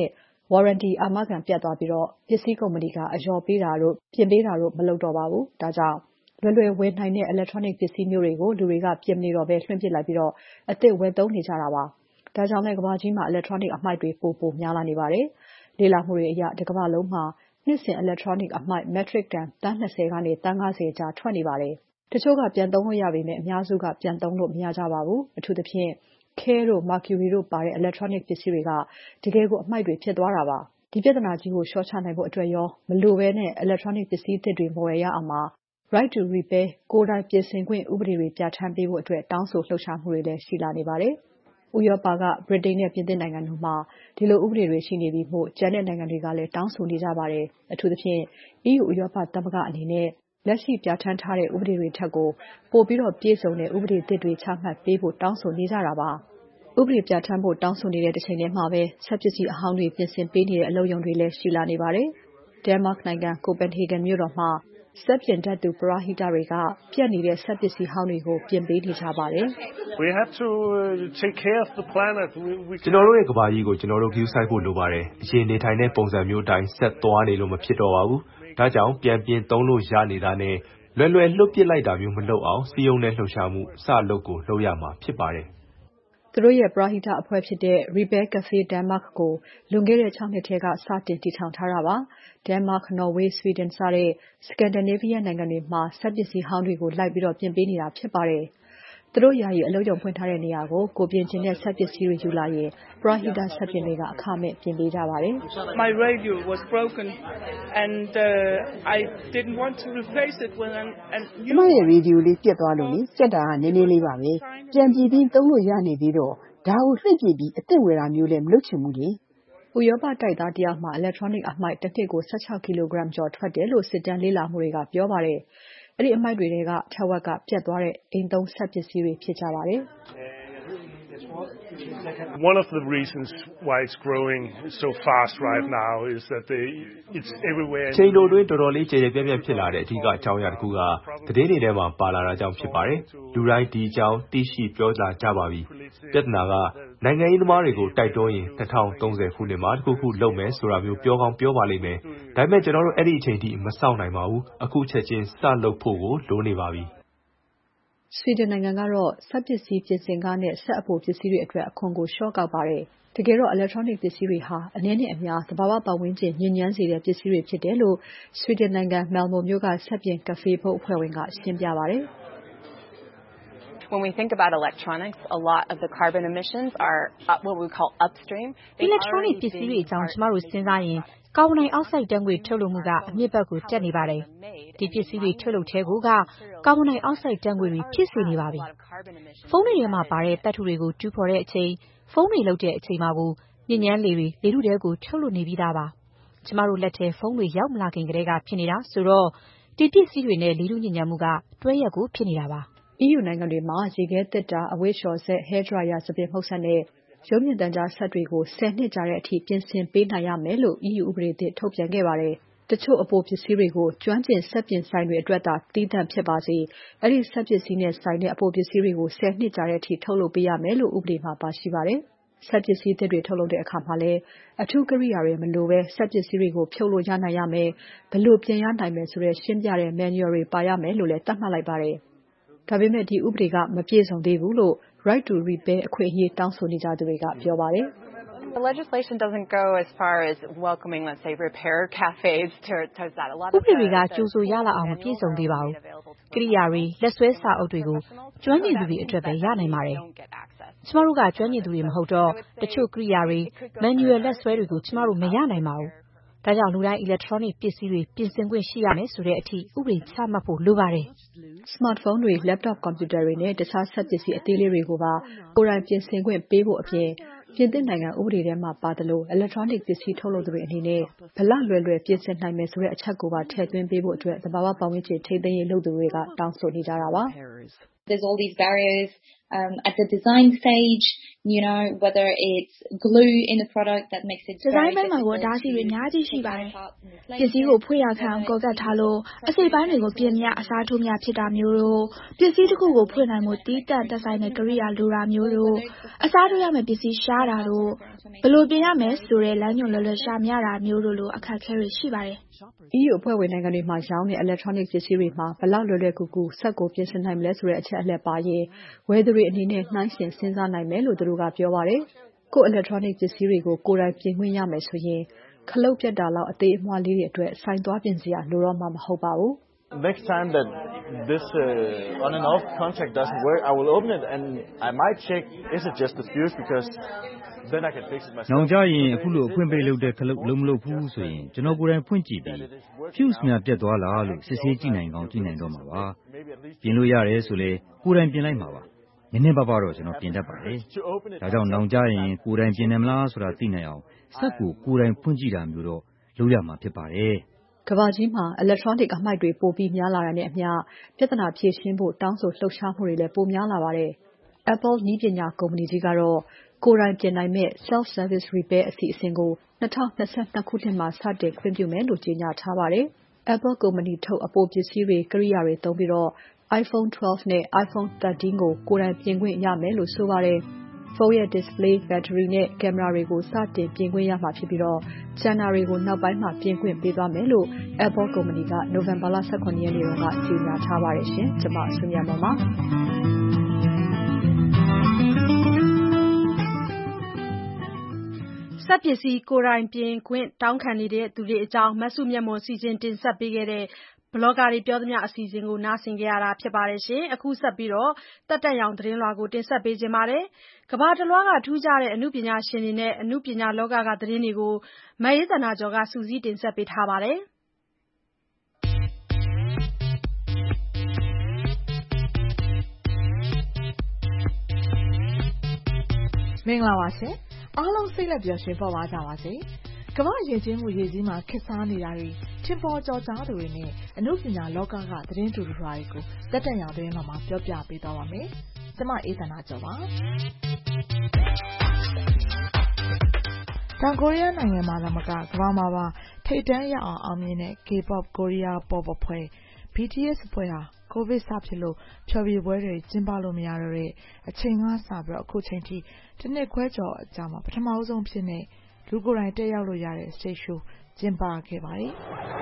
warranty အာမခံပြတ်သွားပြီးတော့ပစ္စည်းကုမ္ပဏီကအလျော်ပေးတာတို့ပြင်ပေးတာတို့မလုပ်တော့ပါဘူး။ဒါကြောင့်လွယ်လွယ်ဝယ်နိုင်တဲ့ electronic ပစ္စည်းမျိုးတွေကိုလူတွေကပြင်မနေတော့ဘဲလွှင့်ပစ်လိုက်ပြီးတော့အသစ်ဝယ်သုံးနေကြတာပါ။ဒါကြောင့်လည်းကမ္ဘာကြီးမှာ electronic အမှိုက်တွေပိုပိုများလာနေပါတယ်။လေ့လာမှုတွေအရတကမ္ဘာလုံးမှာနှစ်စဉ် electronic အမှိုက် metric တန်သန်း၂၀ကနေသန်း၅၀ကြားထွက်နေပါတယ်။တချို့ကပြန်သုံးလို့ရပေမဲ့အများစုကပြန်သုံးလို့မရကြပါဘူး။အထူးသဖြင့် Care တို့ Mercury တို့ပါတဲ့ electronic ပစ္စည်းတွေကတကယ်ကိုအမှိုက်တွေဖြစ်သွားတာပါ။ဒီပြဿနာကြီးကိုလျှော့ချနိုင်ဖို့အတွက်ရောမလိုဘဲနဲ့ electronic ပစ္စည်းသစ်တွေမဝယ်ရအောင်မှာ right to repair ကိုယ်တိုင်ပြင်ဆင်ခွင့်ဥပဒေတွေပြဋ္ဌာန်းပေးဖို့အတွက်တောင်းဆိုလှုပ်ရှားမှုတွေလည်းရှိလာနေပါတယ်။ဥရောပကဗြိတိန်နဲ့ပြင်သစ်နိုင်ငံတို့မှာဒီလိုဥပဒေတွေရှိနေပြီးမို့ကျန်တဲ့နိုင်ငံတွေကလည်းတောင်းဆိုနေကြပါတယ်။အထူးသဖြင့် E U ဥရောပသမဂ္ဂအနေနဲ့လက်ရှိပြဋ္ဌာန်းထားတဲ့ဥပဒေတွေထက်ကိုပိုပြီးတော့ပြည့်စုံတဲ့ဥပဒေသစ်တွေချမှတ်ပေးဖို့တောင်းဆိုနေကြတာပါ။ဥပဒေပြဋ္ဌာန်းဖို့တောင်းဆိုနေတဲ့တစ်ချိန်တည်းမှာပဲစက်ပစ္စည်းအဟောင်းတွေပြင်ဆင်ပေးနေတဲ့အလုပ်ရုံတွေလည်းရှိလာနေပါတယ်။ Denmark နိုင်ငံ Copenhagen မြို့တော်မှာစက်ပြင်တတ်သူပရဟိတတွေကပြတ်နေတဲ့စက်ပစ္စည်းဟောင်းတွေကိုပြင်ပေးနေကြပါတယ်။ We have to take care of the planet. ကျွန်တော်တို့ရဲ့ကမ္ဘာကြီးကိုကျွန်တော်တို့ဂရုစိုက်ဖို့လိုပါတယ်။အရင်နေထိုင်တဲ့ပုံစံမျိုးအတိုင်းဆက်သွားနေလို့မဖြစ်တော့ပါဘူး။ဒါကြောင့်ပြန်ပြင်သုံးလို့ရနေတာနဲ့လွယ်လွယ်လွတ်ပစ်လိုက်တာမျိုးမလုပ်အောင်စီးရုံးတဲ့လှုပ်ရှားမှုစလုပ်ကိုလုပ်ရမှာဖြစ်ပါတယ်။သူတို့ရဲ့ပရဟိတအဖွဲ့ဖြစ်တဲ့ Repair Cafe Denmark ကိုလွန်ခဲ့တဲ့၆နှစ်ထဲကစတင်တည်ထောင်ထားတာပါ။ Denmark, Norway, Sweden စတဲ့ Scandinavian နိုင်ငံတွေမှာစက်ပစ္စည်းဟောင်းတွေကိုလိုက်ပြီးတော့ပြင်ပေးနေတာဖြစ်ပါတယ်။သူတို့ယာယီအလုပ်ရုံဖွင့်ထားတဲ့နေရာကိုကိုပြင်ကျင်တဲ့စက်ပစ္စည်းတွေယူလာရင်ပရဟိတစက်ပြင်တွေကအခမဲ့ပြင်ပေးကြပါတယ်။ My radio was broken and uh, I didn't want to replace it with an, an new ကျမရဲ့ရေဒီယိုလေးပြတ်သွားလို့လေပြတ်တာကနည်းနည်းလေးပါပဲ။ပြန်ပြင်ပြီးသုံးလို့ရနေသေးတော့ဒါကိုလွှင့်ပစ်ပြီးအသစ်ဝယ်တာမျိုးလည်းမလုပ်ချင်ဘူးလေ။ဥရောပတိုက်သားတယောက်မှာ electronic အမှိုက်တစ်နှစ်ကို၁၆ကီလိုဂရမ်ကျော်ထွက်တယ်လို့စစ်တမ်းလေ့လာမှုတွေကပြောပါတယ်။အဲ့ဒီအမှိုက်တွေထဲကထက်ဝက်ကပြတ်သွားတဲ့အိမ်သုံးစက်ပစ္စည်းတွေဖြစ်ကြပါတယ်။ One of the reasons why it's growing so fast right now is that they, it's everywhere. ချိန်တိုတွင်းတော်တော်လေးကျေကျေပြန့်ပြန့်ဖြစ်လာတဲ့အထူးအကြောင်းအရာတစ်ခုကသတင်းတွေထဲမှာပါလာတာကြောင့်ဖြစ်ပါတယ်။လူတိုင်းဒီအကြောင်းသိရှိပြောလာကြပါပြီ။ပြဿနာကနိုင်ငံရေးသမားတွေကိုတိုက်တွန်းရင်၂၀၃၀ခုနှစ်မှာတစ်ခုခုလုပ်မယ်ဆိုတာမျိုးပြောကောင်းပြောပါလိမ့်မယ်။ဒါပေမဲ့ကျွန်တော်တို့အဲ့ဒီအချိန်ထိမစောင့်နိုင်ပါဘူး။အခုချက်ချင်းစလုပ်ဖို့ကိုလိုနေပါပြီ။ဆွီဒင်နိုင်ငံကတော့စက်ပစ္စည်းပြင်ဆင်ခနဲ့စက်အပိုပစ္စည်းတွေအတွက်အခွန်ကိုလျှော့ကောက်ပါတယ်။တကယ်တော့ electronic ပစ္စည်းတွေဟာအနည်းနဲ့အများသဘာဝပတ်ဝန်းကျင်ညစ်ညမ်းစေတဲ့ပစ္စည်းတွေဖြစ်တယ်လို့ဆွီဒင်နိုင်ငံ Malmö မြို့ကစက်ပြင် Cafe ဘုတ်အဖွဲ့ဝင်ကရှင်းပြပါတယ်။ When we think about electronics, a lot of the carbon emissions are what we call upstream. Electronic ပစ္စည်းတွေအကြောင်းကျမတို့စဉ်းစားရင်ကာဗွန်ဒိုင်အောက်ဆိုက်ဓာတ်ငွေ့ထုတ်လွှတ်မှုကအမြင့်ဘက်ကိုတက်နေပါတယ်။ဒီပစ္စည်းတွေထုတ်လုပ်တဲ့ကိုကကာဗွန်ဒိုင်အောက်ဆိုက်ဓာတ်ငွေ့တွေဖြစ်စေနေပါပြီ။ဖုန်းတွေထဲမှာပါတဲ့သတ္တုတွေကိုတူးဖော်တဲ့အချိန်ဖုန်းတွေလုပ်တဲ့အချိန်မှာကိုညစ်ညမ်းလေတွေလေထုထဲကိုထုတ်လွှတ်နေပြီးသားပါ။ကျမတို့လက်ထဲဖုန်းတွေရောက်မလာခင်ကတည်းကဖြစ်နေတာဆိုတော့ဒီပစ္စည်းတွေနဲ့လေထုညစ်ညမ်းမှုကတွဲရက်ကိုဖြစ်နေတာပါ။ E U နိုင်ငံတွေမှာရေခဲသေတ္တာအဝတ်လျှော်စက် hair dryer စပင်မှုတ်စက်နဲ့ရုပ်မြင်သံကြားစက်တွေကိုဆယ်နှစ်ကြာတဲ့အထိပြင်ဆင်ပေးနိုင်ရမယ်လို့ E U ဥပဒေသစ်ထုတ်ပြန်ခဲ့ပါတယ်။တချို့အပိုပစ္စည်းတွေကိုကျွမ်းကျင်စက်ပြင်ဆိုင်တွေအတွက်သာသီးသန့်ဖြစ်ပါစေ။အဲ့ဒီစက်ပစ္စည်းနဲ့ဆိုင်တဲ့အပိုပစ္စည်းတွေကိုဆယ်နှစ်ကြာတဲ့အထိထုတ်လုပ်ပေးရမယ်လို့ဥပဒေမှာပါရှိပါတယ်။စက်ပစ္စည်းသစ်တွေထုတ်လုပ်တဲ့အခါမှာလည်းအထူးကိရိယာတွေမလိုဘဲစက်ပစ္စည်းတွေကိုဖြုတ်လို့ရနိုင်ရမယ်။ဘယ်လိုပြင်ရနိုင်မယ်ဆိုတဲ့ရှင်းပြတဲ့ manual တွေပါရမယ်လို့လည်းသတ်မှတ်လိုက်ပါတယ်။ဒါပေမဲ့ဒီဥပဒေကမပြည့်စုံသေးဘူးလို့ Right to Repair အခွင့်အရေးတောင်းဆိုနေကြသူတွေကပြောပါတယ်။ The legislation doesn't go as far as welcoming, let's say, repair cafes to, to that. A lot of ဥပဒေတွေကကြိုးဆိုရလာအောင်မပြည့်စုံသေးပါဘူး။ကိရိယာတွေလက်ဆွဲစာအုပ်တွေကိုကျွမ်းကျင်သူတွေအတွက်ပဲရနိုင်ပါတယ်။ကျမတို့ကကျွမ်းကျင်သူတွေမဟုတ်တော့တချို့ကိရိယာတွေ manual လက်ဆွဲတွေကိုကျမတို့မရနိုင်ပါဘူး။ဒါကြောင့်လူတိုင်း electronic ပစ္စည်းတွေပြင်ဆင်ခွင့်ရှိရမယ်ဆိုတဲ့အထိဥပဒေချမှတ်ဖို့လိုပါတယ်။ Smartphone တွေ laptop computer တွေနဲ့တခြားစက်ပစ္စည်းအသေးလေးတွေကိုပါကိုယ်တိုင်ပြင်ဆင်ခွင့်ပေးဖို့အပြင်ပြင်သစ်နိုင်ငံဥပဒေထဲမှာပါတယ်လို့ electronic ပစ္စည်းထုတ်လုပ်သူတွေအနေနဲ့ဘလောက်လွယ်လွယ်ပြင်ဆင်နိုင်မယ်ဆိုတဲ့အချက်ကိုပါထည့်သွင်းပေးဖို့အတွက်သဘာဝပတ်ဝန်းကျင်ထိန်းသိမ်းရေးလုပ်သူတွေကတောင်းဆိုနေကြတာပါ။ There's all these barriers Um, at the design stage, you know, whether it's glue in the product that makes it very difficult to take out in the place. ပစ္စည်းကိုဖွင့်ရခံအောင်ကောက်ကတ်ထားလို့အစိပ်ပိုင်းတွေကိုပြင်မြအစားထိုးမြဖြစ်တာမျိုးတို့ပစ္စည်းတစ်ခုကိုဖွင့်နိုင်မှုတီးတန့်တက်ဆိုင်တဲ့ကိရိယာလိုတာမျိုးတို့အစားထိုးရမယ့်ပစ္စည်းရှားတာတို့ဘယ်လိုပြင်ရမယ်ဆိုတဲ့လမ်းညွှန်လွယ်လွယ်ရှာမြတာမျိုးတို့လိုအခက်အခဲတွေရှိပါတယ် E U အဖွဲ့ဝင်နိုင်ငံတွေမှာရောင်းတဲ့ electronic ပစ္စည်းတွေမှာဘလောက်လွယ်လွယ်ကူကူဆက်ကိုပြင်ဆင်နိုင်မလဲဆိုတဲ့အချက်အလက်ပါရင်ဝယ်သူတွေအနေနဲ့နှိုင်းယှဉ်စဉ်းစားနိုင်မယ်လို့သူတို့ကပြောပါတယ်။ကိုယ့် electronic ပစ္စည်းတွေကိုကိုယ်တိုင်ပြင်ခွင့်ရမယ်ဆိုရင်ခလုတ်ပြတ်တာလောက်အသေးအမွှားလေးတွေအတွက်ဆိုင်သွားပြင်စရာလိုတော့မှမဟုတ်ပါဘူး။ Next time that this uh, on and off contact doesn't work, I will open it and I might check is it just the fuse because then I can fix it myself. နောက်ကြရင်အခုလိုအဖွင့်ပေးလုပ်တဲ့ခလုတ်လုံးမလုပ်ဘူးဆိုရင်ကျွန်တော်ကိုယ်တိုင်ဖွင့်ကြည့်ပြီး fuse များပြတ်သွားလားလို့စစ်ဆေးကြည့်နိုင်ကောင်းကြည့်နိုင်တော့မှာပါ။ပြင်လို့ရတယ်ဆိုလေကိုယ်တိုင်ပြင်လိုက်မှာပါ။နည်းနည်းပါးပါးတော့ကျွန်တော်ပြင်တတ်ပါတယ်။ဒါကြောင့်နောက်ကြရင်ကိုယ်တိုင်ပြင်တယ်မလားဆိုတာသိနိုင်အောင်စက်ကိုကိုယ်တိုင်ဖွင့်ကြည့်တာမျိုးတော့လုပ်ရမှာဖြစ်ပါတယ်။ကမ္ဘာကြီးမှာ electronic အမှိုက်တွေပိုပြီးများလာတာနဲ့အမျှပြဿနာဖြေရှင်းဖို့တောင်းဆိုလှုပ်ရှားမှုတွေလည်းပိုများလာပါတယ်။ Apple နည်းပညာကုမ္ပဏီကြီးကတော့ကိုယ်တိုင်ပြင်နိုင်မဲ့ self-service repair အစီအစဉ်ကို၂၀၂၂ခုနှစ်မှာစတင်ခွင့်ပြုမယ်လို့ကြေညာထားပါတယ်။ Apple ကုမ္ပဏီထုတ်အပိုပစ္စည်းတွေကိရိယာတွေသုံးပြီး iPhone twelve နဲ့ iPhone thirteen ကိုကိုယ်တိုင်ပြင်ခွင့်ရမယ်လို့ဆိုပါတယ်။ ဖုန်းရဲ့ display, battery နဲ့ camera တွေကိုစတင်ပြင်ခွင့်ရမှာဖြစ်ပြီးကျန်တာတွေကိုနောက်ပိုင်းမှာပြင်ခွင့်ပေးသွားမယ်လို့ Apple ကုမ္ပဏီကနိုဝင်ဘာလ၁၇ရက်နေ့ကကြေညာထားပါတယ်ရှင်။ကျွန်မဆုမြတ်မွန်ပါစက်ပစ္စည်းကိုယ်တိုင်ပြင်ခွင့်တောင်းခံနေတဲ့သူတွေအကြောင်းမဆုမြတ်မွန်စီစဉ်တင်ဆက်ပေးခဲ့တဲ့ဘလော့ဂါတွေပြောသမျှအစီအစဉ်ကိုနားဆင်ကြရတာဖြစ်ပါတယ်ရှင်။အခုဆက်ပြီးတော့တက်တက်ရောင်သတင်းလွှာကိုတင်ဆက်ပေးခြင်းပါတယ်။ကမ္ဘာတလွှားကထူးခြားတဲ့အမှုပညာရှင်တွေနဲ့အမှုပညာလောကကသတင်းတွေကိုမအေးသန္တာကျော်ကစူးစီးတင်ဆက်ပေးထားပါတယ်။မင်္ဂလာပါရှင်အားလုံးစိတ်လက်ပျော်ရွှင်ပေါ်ပါကြပါစေကမ္ဘာယဉ်ကျေးမှုရေးကြီးမှာခေတ်စားနေတာတွေထင်ပေါ်ကျော်ကြားသူတွေနဲ့အမှုပညာလောကကသတင်းတူတူတွေကိုတက်တက်ရောင်သတင်းမှာပြောပြပေးသွားပါမယ်ကျွန်မအေးသန္တာကျော်ပါတောင်ကိုရီးယားနိုင်ငံမှာလည်းမကကမ္ဘာမှာပါထိပ်တန်းရအောင်အောင်မြင်တဲ့ K-pop ကိုရီးယား pop အဖွဲ့ B T S အဖွဲ့ဟာကိုဗစ်စဖြစ်လို့ဖျော်ဖြေပွဲတွေကျင်းပလို့မရတော့တဲ့အချိန်ကစပြီးအခုချိန်ထိတစ်နှစ်ခွဲကျော်အကြာမှာပထမအဆုံးဖြစ်နေလူကိုယ်တိုင်တက်ရောက်လို့ရတဲ့ stage show ကျင်းပခဲ့ပါတယ်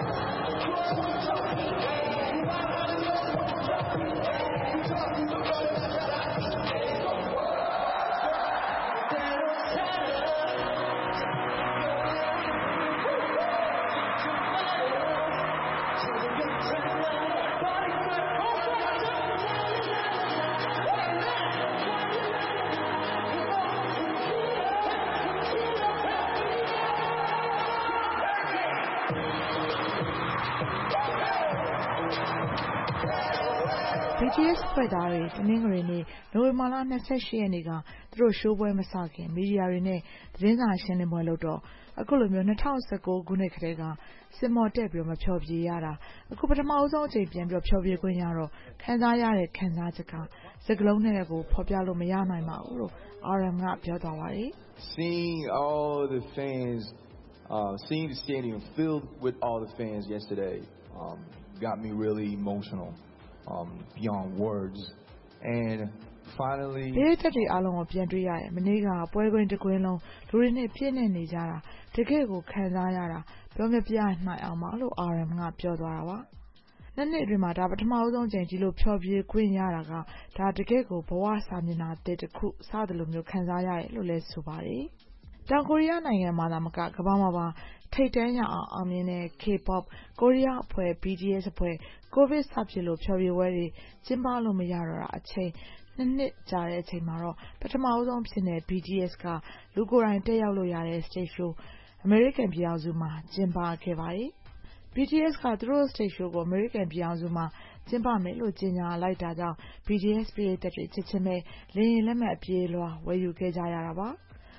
B T S ဖွဲ့သားတွေတနင်္ဂနွေနေ့နိုဝင်ဘာလ၂၈ရက်နေ့ကသူတို့ရှိုးပွဲမစခင်မီဒီယာတွေနဲ့သတင်းစာရှင်းလင်းပွဲလုပ်တော့အခုလိုမျိုး၂၀၁၉ခုနှစ်ကတည်းကစင်မော်တက်ပြီးမဖျော်ဖြေရတာအခုပထမဆုံးအချိန်ပြန်ပြီးဖျော်ဖြေခွင့်ရတော့ခံစားရတဲ့ခံစားချက်ကစကလုံးနဲ့ကိုဖော်ပြလို့မရနိုင်ပါဘူးလို့ R M ကပြောသွားပါတယ် Seeing all the fans uh seeing the stadium filled with all the fans yesterday um got me really emotional um beyond words and finally ဒီတက်တွေအားလုံးကိုပြန်တွေ့ရတယ်မနေ့ကပွဲခွင်းတစ်ခွင်းလုံးလူတွေနဲ့ပြည့်နေနေကြတာတကယ်ကိုခံစားရတာပြောမပြနိုင်အောင်ပါလို့ R M ကပြောသွားတာပါနှစ်နှစ်အတွင်းမှာဒါပထမဆုံးချိန်ဒီလိုဖျော်ဖြေခွင့်ရတာကဒါတကယ်ကိုဘဝစာမျက်နှာတစ်ခုစသလိုမျိုးခံစားရတယ်လို့လည်းဆိုပါတယ်တောင်ကိုရီးယားနိုင်ငံမှာသာမကကမ္ဘာမှာပါထိပ်တန်းရအောင်အောင်မြင်တဲ့ K-pop ကိုရီးယားအဖွဲ့ B T S အဖွဲ့ကိုဗစ်စဖြစ်လို့ဖျော်ဖြေပွဲတွေကျင်းပလို့မရတော့တာအချိန်နှစ်နှစ်ကြာတဲ့အချိန်မှာတော့ပထမဆုံးဖြစ်တဲ့ B T S ကလူကိုယ်တိုင်တက်ရောက်လို့ရတဲ့ stage show အမေရိကန်ပြည်ထောင်စုမှာကျင်းပခဲ့ပါတယ် B T S ကသူတို့ stage show ကိုအမေရိကန်ပြည်ထောင်စုမှာကျင်းပမယ်လို့ကြေညာလိုက်တာကြောင့် B T S ပရိသတ်တွေချက်ချင်းပဲလေယာဉ်လက်မှတ်အပြေးလွှာဝယ်ယူခဲ့ကြရတာပါ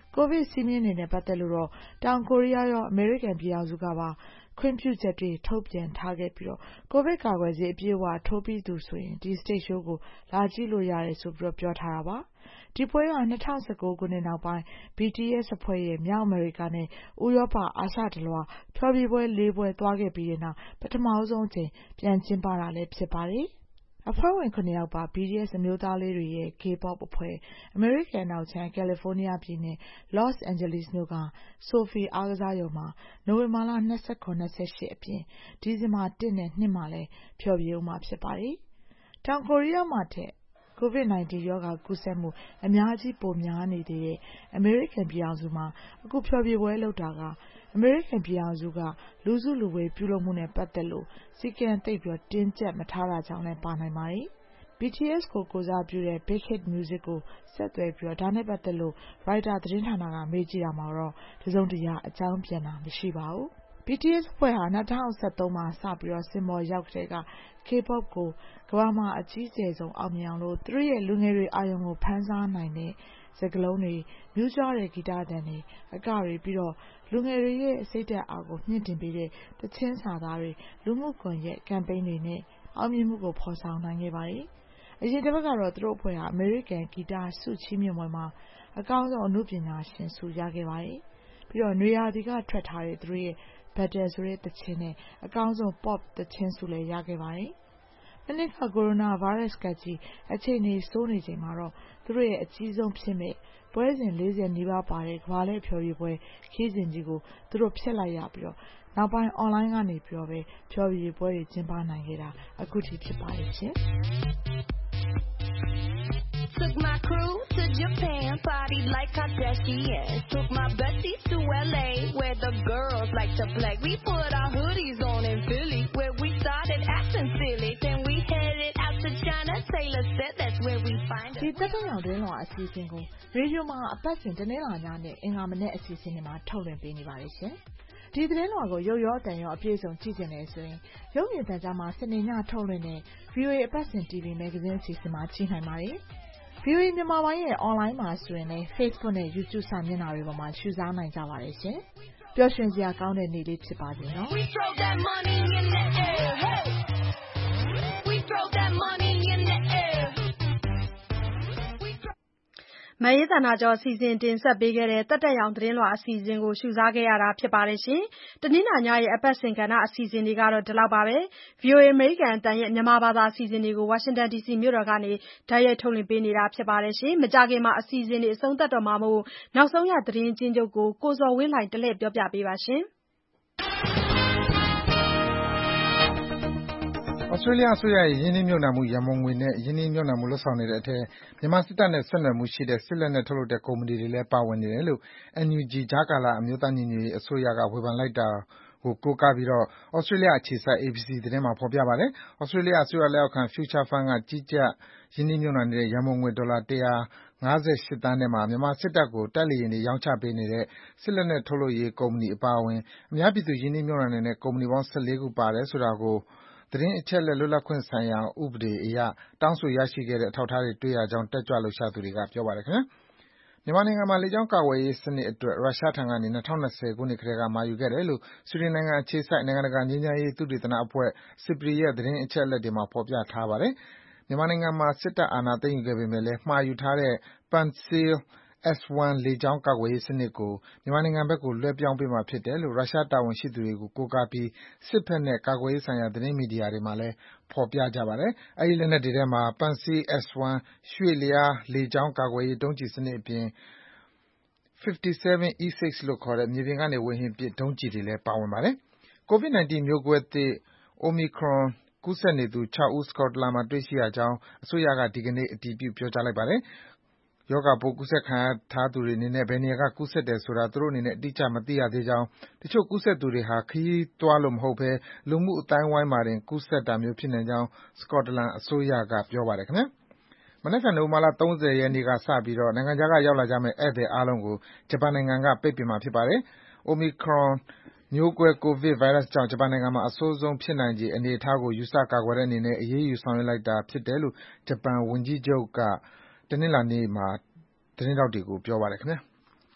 ကိုဗစ်စည်းမျဉ်းတွေနဲ့ပတ်သက်လို့တော့တောင်ကိုရီးယားရောအမေရိကန်ပြည်ထောင်စုကပါခွင့်ပြုချက်တွေထုတ်ပြန်ထားခဲ့ပြီးကိုဗစ်ကာကွယ်ဆေးအပြည့်အဝထိုးပြီးသူဆိုရင်ဒီ Stage Show ကိုလာကြည့်လို့ရတယ်ဆိုပြီးပြောထားတာပါ။ဒီပွဲက၂၀၁၉ခုနှစ်နောက်ပိုင်း ဘီတီအက်စ် အဖွဲ့ရဲ့မြောက်အမေရိကနဲ့ဥရောပအာရှတလွှားဖျော်ဖြေပွဲလေးပွဲသွားခဲ့ပြီးတဲ့နောက်ပထမဆုံးအကြိမ်ပြန်ကျင်းပတာလည်းဖြစ်ပါတယ်။အဖွဲ့ဝင်ခုနှစ်ယောက်ပါ ဘီတီအက်စ် အမျိုးသားလေးတွေရဲ့ K-pop အဖွဲ့အမေရိကန်အနောက်ခြမ်းကယ်လီဖိုးနီးယားပြည်နယ်လော့စ်အန်ဂျလိစ်မြို့ကဆိုဖီအားကစားရုံမှာနိုဝင်ဘာလ၂၇-၂၈အပြင်ဒီဇင်ဘာ၁နဲ့၂မှာလည်းဖျော်ဖြေဦးမှာဖြစ်ပါတယ်။တောင်ကိုရီးယားမှာထက်ကိုဗစ်၁၉ ရောဂါကူးစက်မှုအများကြီးပိုများနေသေးတဲ့အမေရိကန်ပြည်ထောင်စုမှာအခုဖျော်ဖြေပွဲလုပ်တာကအမေရိကန်ပြည်ထောင်စုကလူစုလူဝေးပြုလုပ်မှုနဲ့ပတ်သက်လို့စည်းကမ်းသိပ်ပြီးတင်းကျပ်မထားတာကြောင့်လည်းပါနိုင်ပါတယ်။ ဘီတီအက်စ် ကိုကိုယ်စားပြုတဲ့ Big Hit Music ကိုဆက်သွယ်ပြီးဒါနဲ့ပတ်သက်လို့ Reuters သတင်းဌာနကမေးကြည့်တာမှာတော့တစုံတရာအကြောင်းပြန်တာမရှိပါဘူး။ ဘီတီအက်စ် အဖွဲ့ဟာ၂၀၁၃မှာစပြီးစင်ပေါ်ရောက်ကတည်းက K-pop ကိုကမ္ဘာမှာအကြီးကျယ်ဆုံးအောင်မြင်အောင်သူတို့ရဲ့လူငယ်တွေအာရုံကိုဖန်ဆားနိုင်တဲ့စကားလုံးတွေမျိုးကြွတဲ့ဂီတသံတွေအကတွေပြီးတော့လူငယ်တွေရဲ့စိတ်ဓာတ်အားကိုမြင့်တင်ပေးတဲ့တခြင်းစာသားတွေလူမှုကွန်ရက်ကမ်ပိန်းတွေနဲ့အောင်မြင်မှုကိုဖော်ဆောင်နိုင်ခဲ့ပါတယ်။အရင်တစ်ပတ်ကတော့သူတို့အဖွဲ့ဟာအမေရိကန်ဂီတဆုချီးမြှင့်ပွဲမှာအကောင်းဆုံးအနုပညာရှင်ဆုရခဲ့ပါတယ်။ပြီးတော့နွေရာသီကထွက်ထားတဲ့သူတို့ရဲ့ Better ဆိုတဲ့သချင်းနဲ့အကောင်းဆုံး Pop သချင်းဆုလည်းရခဲ့ပါတယ်။မနှစ်ကကိုရိုနာဗိုင်းရပ်စ်ကပ်ကြီးအခြေအနေဆိုးနေချိန်မှာတော့သူတို့ရဲ့အကြီးဆုံးဖြစ်မဲ့ပွဲစဉ်၄၀နီးပါးပါတဲ့ကမ္ဘာလှည့်ဖျော်ဖြေပွဲခီးစဉ်ကြီးကိုသူတို့ဖျက်လိုက်ရပြီးတော့နောက်ပိုင်း online ကနေပြီးတော့ပဲဖျော်ဖြေပွဲတွေကျင်းပနိုင်ခဲ့တာအခုထိဖြစ်ပါတယ်ရှင်။ Took my crew to Japan, partied like Kardashians. Took my besties to L A, where the girls like to play. We put our hoodies on in Philly, where we started acting silly. Then we headed out to China. Taylor said that's where we find us. ဒီတက်တဲ့အောင်တွင်းလွှာအစီအစဉ်ကိုရေဒီယိုမှာအပတ်စဉ်တနင်္လာညနဲ့အင်္ဂါမနေ့အစီအစဉ်တွေမှာထုတ်လွှင့်ပေးနေပါတယ်ရှင်။ဒီသတင်းလွှာကိုရုပ်ရောအတန်ရောအပြည့်အစုံကြည့်ကြတယ်ဆိုရင်ရုပ်မြင်သံကြားမှာစနေညထုတ်လွှင့်တဲ့ ဗီအိုအေ အပတ်စဉ် တီဗီ မဂ္ဂဇင်းအစီအစဉ်မှာကြည့်နိုင်ပါတယ်။ ဗီအိုအေမြန်မာပိုင်းရဲ့ online မှာဆိုရင်လည်း Facebook နဲ့ YouTube စာမျက်နှာတွေပေါ်မှာရှုစားနိုင်ကြပါတယ်ရှင်။ပျော်ရွှင်စရာကောင်းတဲ့နေ့လေးဖြစ်ပါစေနော်။ We throw that money in the air. Hey. We throw that money in the air. မအေးသန္တာကျော်စီစဉ်တင်ဆက်ပေးခဲ့တဲ့တက်တက်ရောင်သတင်းလွှာအစီအစဉ်ကိုရှုစားခဲ့ရတာဖြစ်ပါတယ်ရှင်။တနင်္လာညရဲ့အပတ်စဉ်ကဏ္ဍအစီအစဉ်တွေကတော့ဒီလောက်ပါပဲ။ ဗွီအိုအေအမေရိကန်အသံရဲ့မြန်မာဘာသာအစီအစဉ်တွေကိုဝါရှင်တန်ဒီစီမြို့တော်ကနေတိုက်ရိုက်ထုတ်လွှင့်ပေးနေတာဖြစ်ပါတယ်ရှင်။မကြာခင်မှာအစီအစဉ်တွေအဆုံးသတ်တော့မှာမို့နောက်ဆုံးရသတင်းချင်းချုပ်ကိုကိုဇော်ဝင်းလှိုင်တလှည့်ပြောပြပေးပါရှင်။ဩစတြေးလျအစိုးရရဲ့ရင်းနှီးမြှုပ်နှံမှုရန်ပုံငွေနဲ့ရင်းနှီးမြှုပ်နှံမှုလုပ်ဆောင်နေတဲ့အထဲမြန်မာစစ်တပ်နဲ့ဆက်နွယ်မှုရှိတဲ့စစ်လက်နက်ထုတ်လုပ်တဲ့ကုမ္ပဏီတွေလည်းပါဝင်နေတယ်လို့ အန်ယူဂျီ ကြားကာလအမျိုးသားညီညွတ်ရေးအစိုးရကဝေဖန်လိုက်တာကိုကိုးကားပြီး သြစတြေးလျအခြေစိုက် အေဘီစီ သတင်းမှာဖော်ပြပါတယ်။ သြစတြေးလျအစိုးရလက်အောက်ခံ Future Fund ကကြီးကြပ်ရင်းနှီးမြှုပ်နှံနေတဲ့ရန်ပုံငွေဒေါ်လာ၁၅၈သန်းထဲမှာမြန်မာစစ်တပ်ကိုတိုက်လေယာဉ်တွေရောင်းချပေးနေတဲ့စစ်လက်နက်ထုတ်လုပ်ရေးကုမ္ပဏီအပါအဝင်အများပြည်သူရင်းနှီးမြှုပ်နှံနိုင်တဲ့ကုမ္ပဏီပေါင်း၁၄ခုပါတယ်ဆိုတာကိုသတင်းအချက်အလက်လွတ်လပ်ခွင့်ဆိုင်ရာဥပဒေအရတောင်းဆိုရရှိခဲ့တဲ့အထောက်အထားတွေတွေ့ရကြောင်းတက်ကြွလှုပ်ရှားသူတွေကပြောပါတယ်ခင်ဗျာ။မြန်မာနိုင်ငံမှာလေကြောင်းကာကွယ်ရေးစနစ်အတွက်ရုရှားထံကနေ၂၀၂၀ခုနှစ်ကတည်းကမှာယူခဲ့တယ်လို့ဆွီဒင်နိုင်ငံအခြေစိုက်နိုင်ငံတကာငြိမ်းချမ်းရေးသုတေသနအဖွဲ့ စီပရီ ရဲ့သတင်းအချက်အလက်တွေမှာဖော်ပြထားပါတယ်။မြန်မာနိုင်ငံမှာစစ်တပ်အာဏာသိမ်းယူခဲ့ပေမယ့်လည်းမှာယူထားတဲ့ Pantsir အက်စ် ၁ လေကြောင်းကာကွယ်ရေးစနစ်ကိုမြန်မာနိုင်ငံဘက်ကိုလွှဲပြောင်းပေးမှာဖြစ်တယ်လို့ရုရှားတာဝန်ရှိသူတွေကိုကိုးကားပြီးစစ်ဘက်နဲ့ကာကွယ်ရေးဆိုင်ရာသတင်းမီဒီယာတွေမှာလည်းဖော်ပြကြပါတယ်။အဲဒီလက်နက်တွေထဲမှာ Pantsir အက်စ် ၁ ရွေ့လျားလေကြောင်းကာကွယ်ရေးဒုံးကျည်စနစ်အပြင် ၅၇ အီး စိတ် လို့ခေါ်တဲ့မြေပြင်ကနေဝေဟင်ပစ်ဒုံးကျည်တွေလည်းပါဝင်ပါတယ်။ ကိုဗစ် ၁၉ မျိုးကွဲသစ် Omicron ကူးစက်နေသူ၆ဦး Scotland မှာတွေ့ရှိရကြောင်းအစိုးရကဒီကနေ့အတည်ပြုပြောကြားလိုက်ပါတယ်။ရောဂါပိုးကူးစက်ခံထားရသူတွေအနေနဲ့ဘယ်နေရာကကူးစက်တယ်ဆိုတာသူတို့အနေနဲ့အတိအကျမသိရသေးကြောင်း၊တချို့ကူးစက်သူတွေဟာခရီးသွားလို့မဟုတ်ဘဲလူမှုအသိုင်းအဝိုင်းမှာတင်ကူးစက်တာမျိုးဖြစ်နိုင်ကြောင်း Scotland အစိုးရကပြောပါတယ်ခင်ဗျာ။မနက်ဖြန်နိုဝင်ဘာလ၃၀ရက်နေ့ကစပြီးနိုင်ငံခြားကရောက်လာကြမယ့်ဧည့်သည်အားလုံးကိုဂျပန်နိုင်ငံကပိတ်ပင်မှာဖြစ်ပါတယ်။ Omicron မျိုးကွဲကိုဗစ်ဗိုင်းရပ်စ်ကြောင့်ဂျပန်နိုင်ငံမှာအဆိုးဆုံးဖြစ်နိုင်ခြေအနေအထားကိုယူဆကာကွယ်တဲ့အနေနဲ့အရေးယူဆောင်ရွက်လိုက်တာဖြစ်တယ်လို့ဂျပန်ဝန်ကြီးချုပ် Kishida ကတနင်္လာနေ့မှာသတင်းထောက်တွေကိုပြောပါတယ်ခင်ဗျာ။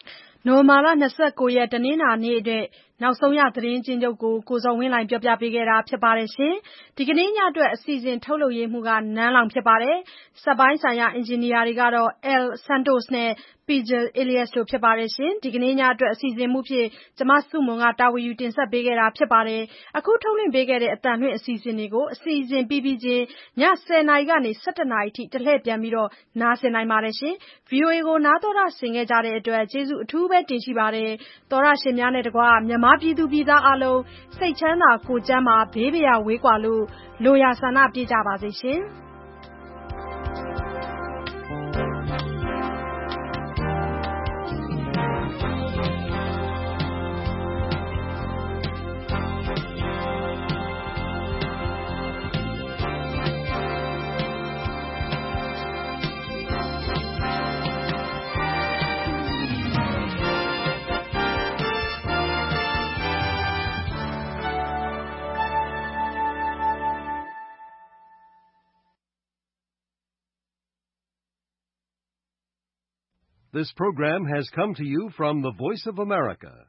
နိုဝင်ဘာလ၂၉ရက်တနင်္လာနေ့အတွက်နောက်ဆုံးရသတင်းချင်းချုပ်ကိုကိုဇော်ဝင်းလှိုင်ပြောပြပေးခဲ့တာဖြစ်ပါတယ်ရှင်။ဒီကနေ့ညအတွက်အစီအစဉ်ထုတ်လုပ်ရေးမှုကနန်းလောင်ဖြစ်ပါတယ်။စက်ပိုင်းဆိုင်ရာအင်ဂျင်နီယာတွေကတော့ El Santos နဲ့ Pijel Elias တို့ဖြစ်ပါတယ်ရှင်။ဒီကနေ့ညအတွက်အစီအစဉ်မှုဖြစ်ကျမစုမွန်ကတာဝန်ယူတင်ဆက်ပေးခဲ့တာဖြစ်ပါတယ်။အခုထုတ်လွှင့်ပေးခဲ့တဲ့အတန်လွှင့်အစီအစဉ်တွေကိုအစီအစဉ်ပြီးပြီးချင်းညဆယ်နာရီကနေ၁၇နာရီထိတလှည့်ပြန်ပြီးတော့နားဆင်နိုင်ပါတယ်ရှင်။ V O A ကိုနားတော်တာဆင်ခဲ့ကြတဲ့အတွက်ကျေးဇူးအထူးပဲတင်ရှိပါတယ်။သောရရှင်များနဲ့တကွမြန်မာပြည်သူပြည်သားအလုံးစိတ်ချမ်းသာကိုယ်ကျန်းမာဘေးပရာဝေးကွာလို့လိုရာဆန္ဒပြကြပါစေရှင်။ This program has come to you from the Voice of America,